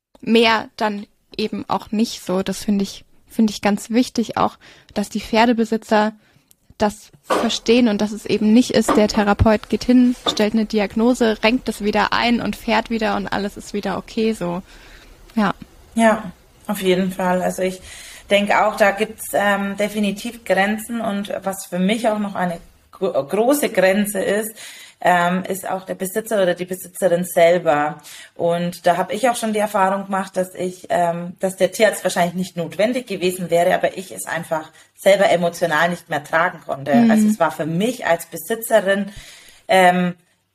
mehr dann eben auch nicht so. Das finde ich finde ich ganz wichtig auch, dass die Pferdebesitzer das verstehen und dass es eben nicht ist, der Therapeut geht hin, stellt eine Diagnose, renkt das wieder ein und fährt wieder und alles ist wieder okay so. Ja. Ja, auf jeden Fall. Also ich denke auch, da gibt's ähm, definitiv Grenzen und was für mich auch noch eine gro- große Grenze ist, ähm, ist auch der Besitzer oder die Besitzerin selber. Und da habe ich auch schon die Erfahrung gemacht, dass ich, ähm, dass der Tierarzt wahrscheinlich nicht notwendig gewesen wäre, aber ich es einfach selber emotional nicht mehr tragen konnte. Mhm. Also es war für mich als Besitzerin ähm,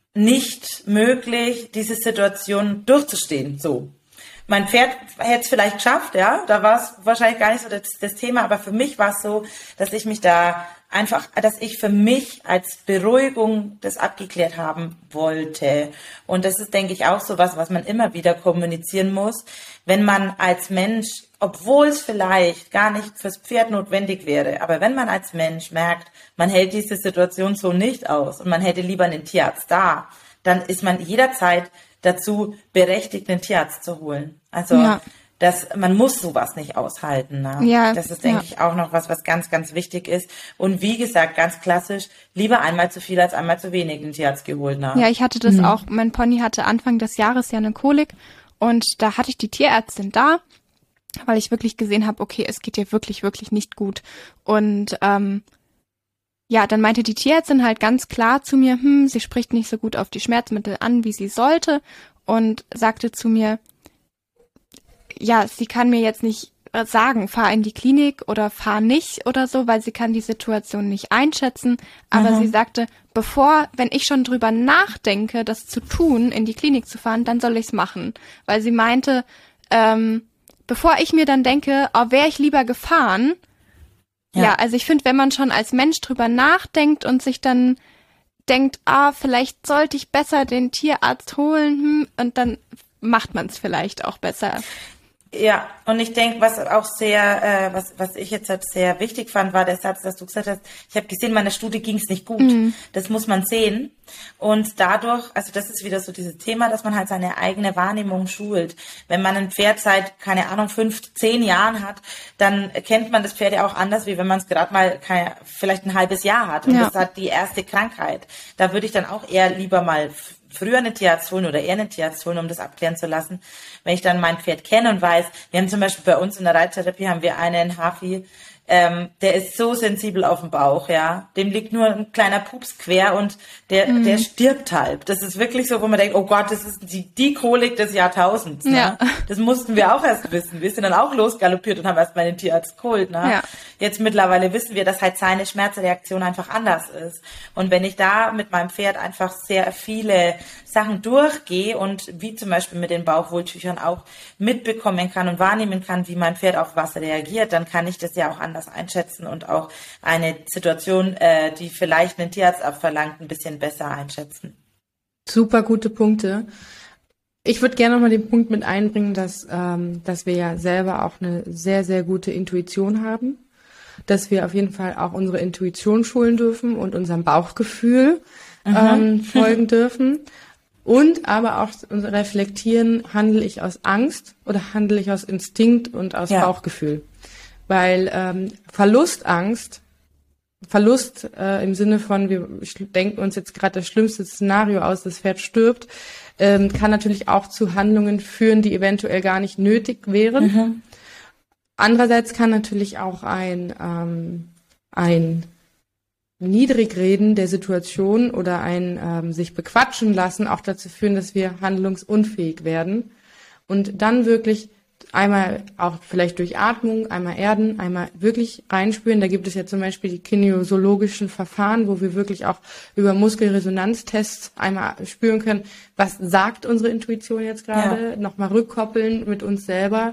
nicht möglich, diese Situation durchzustehen. So. Mein Pferd hätte es vielleicht geschafft, ja, da war es wahrscheinlich gar nicht so das, das Thema, aber für mich war es so, dass ich mich da einfach, dass ich für mich als Beruhigung das abgeklärt haben wollte. Und das ist, denke ich, auch so was, was man immer wieder kommunizieren muss, wenn man als Mensch, obwohl es vielleicht gar nicht fürs Pferd notwendig wäre, aber wenn man als Mensch merkt, man hält diese Situation so nicht aus und man hätte lieber einen Tierarzt da, dann ist man jederzeit dazu berechtigt, einen Tierarzt zu holen. Also ja. das, man muss sowas nicht aushalten. Ne? Ja, das ist, denke ja. ich, auch noch was, was ganz, ganz wichtig ist. Und wie gesagt, ganz klassisch, lieber einmal zu viel als einmal zu wenig einen Tierarzt geholt. Ne? Ja, ich hatte das mhm. auch, mein Pony hatte Anfang des Jahres ja eine Kolik und da hatte ich die Tierärztin da, weil ich wirklich gesehen habe, okay, es geht ihr wirklich, wirklich nicht gut. Und ähm, ja, dann meinte die Tierärztin halt ganz klar zu mir, hm, sie spricht nicht so gut auf die Schmerzmittel an, wie sie sollte und sagte zu mir, ja, sie kann mir jetzt nicht sagen, fahr in die Klinik oder fahr nicht oder so, weil sie kann die Situation nicht einschätzen. Aber mhm. sie sagte, bevor, wenn ich schon drüber nachdenke, das zu tun, in die Klinik zu fahren, dann soll ich's machen. Weil sie meinte, ähm, bevor ich mir dann denke, oh, wäre ich lieber gefahren. Ja, ja also ich finde, wenn man schon als Mensch drüber nachdenkt und sich dann denkt, ah, vielleicht sollte ich besser den Tierarzt holen, hm, und dann macht man es vielleicht auch besser. Ja, und ich denke, was auch sehr, äh, was was ich jetzt halt sehr wichtig fand, war der Satz, dass du gesagt hast, ich habe gesehen, meiner Studie ging es nicht gut. Mhm. Das muss man sehen. Und dadurch, also das ist wieder so dieses Thema, dass man halt seine eigene Wahrnehmung schult. Wenn man ein Pferd seit, keine Ahnung, fünf, zehn Jahren hat, dann kennt man das Pferd ja auch anders, wie wenn man es gerade mal keine, vielleicht ein halbes Jahr hat. Und ja. das hat die erste Krankheit. Da würde ich dann auch eher lieber mal früher einen Tierarzt holen oder eher einen Tierarzt holen, um das abklären zu lassen. Wenn ich dann mein Pferd kenne und weiß, wir haben zum Beispiel bei uns in der Reittherapie haben wir einen Hafi, ähm, der ist so sensibel auf dem Bauch, ja. Dem liegt nur ein kleiner Pups quer und der, mhm. der stirbt halb. Das ist wirklich so, wo man denkt, oh Gott, das ist die, die Kolik des Jahrtausends, ne? Ja. Das mussten wir auch erst wissen. Wir sind dann auch losgaloppiert und haben erst mal den Tierarzt geholt, ne? Ja. Jetzt mittlerweile wissen wir, dass halt seine Schmerzreaktion einfach anders ist. Und wenn ich da mit meinem Pferd einfach sehr viele Sachen durchgehe und wie zum Beispiel mit den Bauchwohltüchern auch mitbekommen kann und wahrnehmen kann, wie mein Pferd auf was reagiert, dann kann ich das ja auch anders einschätzen und auch eine Situation, äh, die vielleicht einen Tierarzt abverlangt, ein bisschen besser einschätzen. Super gute Punkte. Ich würde gerne nochmal den Punkt mit einbringen, dass, ähm, dass wir ja selber auch eine sehr, sehr gute Intuition haben, dass wir auf jeden Fall auch unsere Intuition schulen dürfen und unserem Bauchgefühl mhm. ähm, folgen dürfen. Und aber auch reflektieren, handle ich aus Angst oder handle ich aus Instinkt und aus ja. Bauchgefühl. Weil ähm, Verlustangst, Verlust äh, im Sinne von, wir denken uns jetzt gerade das schlimmste Szenario aus, das Pferd stirbt, ähm, kann natürlich auch zu Handlungen führen, die eventuell gar nicht nötig wären. Mhm. Andererseits kann natürlich auch ein, ähm, ein Niedrigreden der Situation oder ein ähm, sich bequatschen lassen auch dazu führen, dass wir handlungsunfähig werden und dann wirklich einmal auch vielleicht durch Atmung, einmal erden, einmal wirklich reinspüren. Da gibt es ja zum Beispiel die kinesiologischen Verfahren, wo wir wirklich auch über Muskelresonanztests einmal spüren können, was sagt unsere Intuition jetzt gerade, ja. nochmal rückkoppeln mit uns selber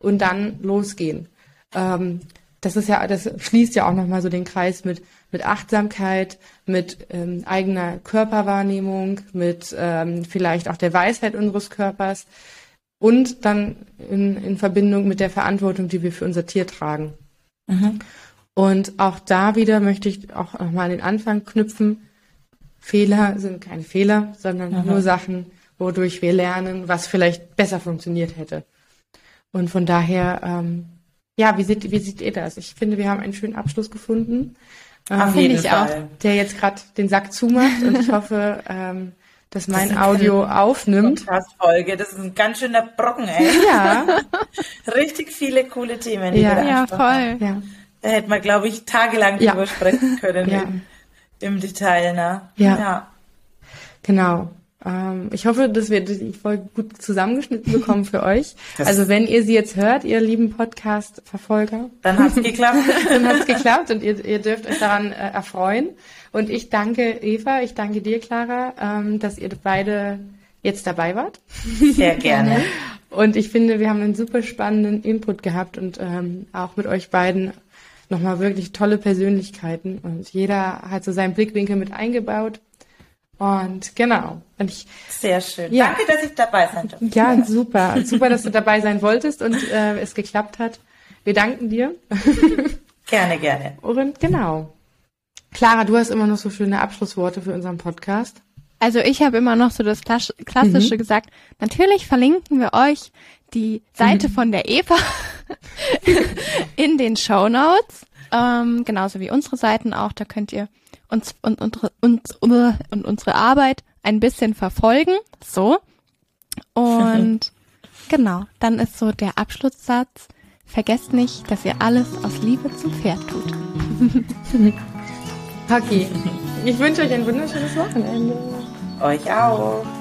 und dann losgehen. Ähm, das ist ja, das schließt ja auch nochmal so den Kreis mit, mit Achtsamkeit, mit ähm, eigener Körperwahrnehmung, mit ähm, vielleicht auch der Weisheit unseres Körpers und dann in, in Verbindung mit der Verantwortung, die wir für unser Tier tragen. Mhm. Und auch da wieder möchte ich auch nochmal an den Anfang knüpfen. Fehler sind keine Fehler, sondern mhm. nur Sachen, wodurch wir lernen, was vielleicht besser funktioniert hätte. Und von daher, ähm, ja, wie seht, wie seht ihr das? Ich finde, wir haben einen schönen Abschluss gefunden. Ähm, finde ich auch. Der jetzt gerade den Sack zumacht und ich hoffe, ähm, dass mein das Audio aufnimmt. Podcast-Folge, das ist ein ganz schöner Brocken, ey. Ja. Richtig viele coole Themen, die ja, wir da ja, voll. Ja. Da hätte man, glaube ich, tagelang ja. drüber sprechen können ja. im, im Detail, ne? Ja. ja. Genau. Ähm, ich hoffe, dass wir die Folge gut zusammengeschnitten bekommen für euch. Das also wenn ihr sie jetzt hört, ihr lieben Podcast-Verfolger. Dann hat's geklappt. Dann hat's geklappt und ihr, ihr dürft euch daran äh, erfreuen. Und ich danke Eva, ich danke dir, Clara, ähm, dass ihr beide jetzt dabei wart. Sehr gerne. Und ich finde, wir haben einen super spannenden Input gehabt und ähm, auch mit euch beiden nochmal wirklich tolle Persönlichkeiten. Und jeder hat so seinen Blickwinkel mit eingebaut. Und genau. Und ich, Sehr schön. Ja, danke, dass ich dabei sein durfte. Ja, ja, super. Super, dass du dabei sein wolltest und äh, es geklappt hat. Wir danken dir. Gerne, gerne. Und genau. Clara, du hast immer noch so schöne Abschlussworte für unseren Podcast. Also ich habe immer noch so das Klassische mhm. gesagt. Natürlich verlinken wir euch die Seite mhm. von der Eva in den Shownotes. Ähm, genauso wie unsere Seiten auch. Da könnt ihr uns und unsere, uns, und unsere Arbeit ein bisschen verfolgen. So. Und genau, dann ist so der Abschlusssatz. Vergesst nicht, dass ihr alles aus Liebe zum Pferd tut. Okay. Ich wünsche euch ein wunderschönes Wochenende. Euch auch.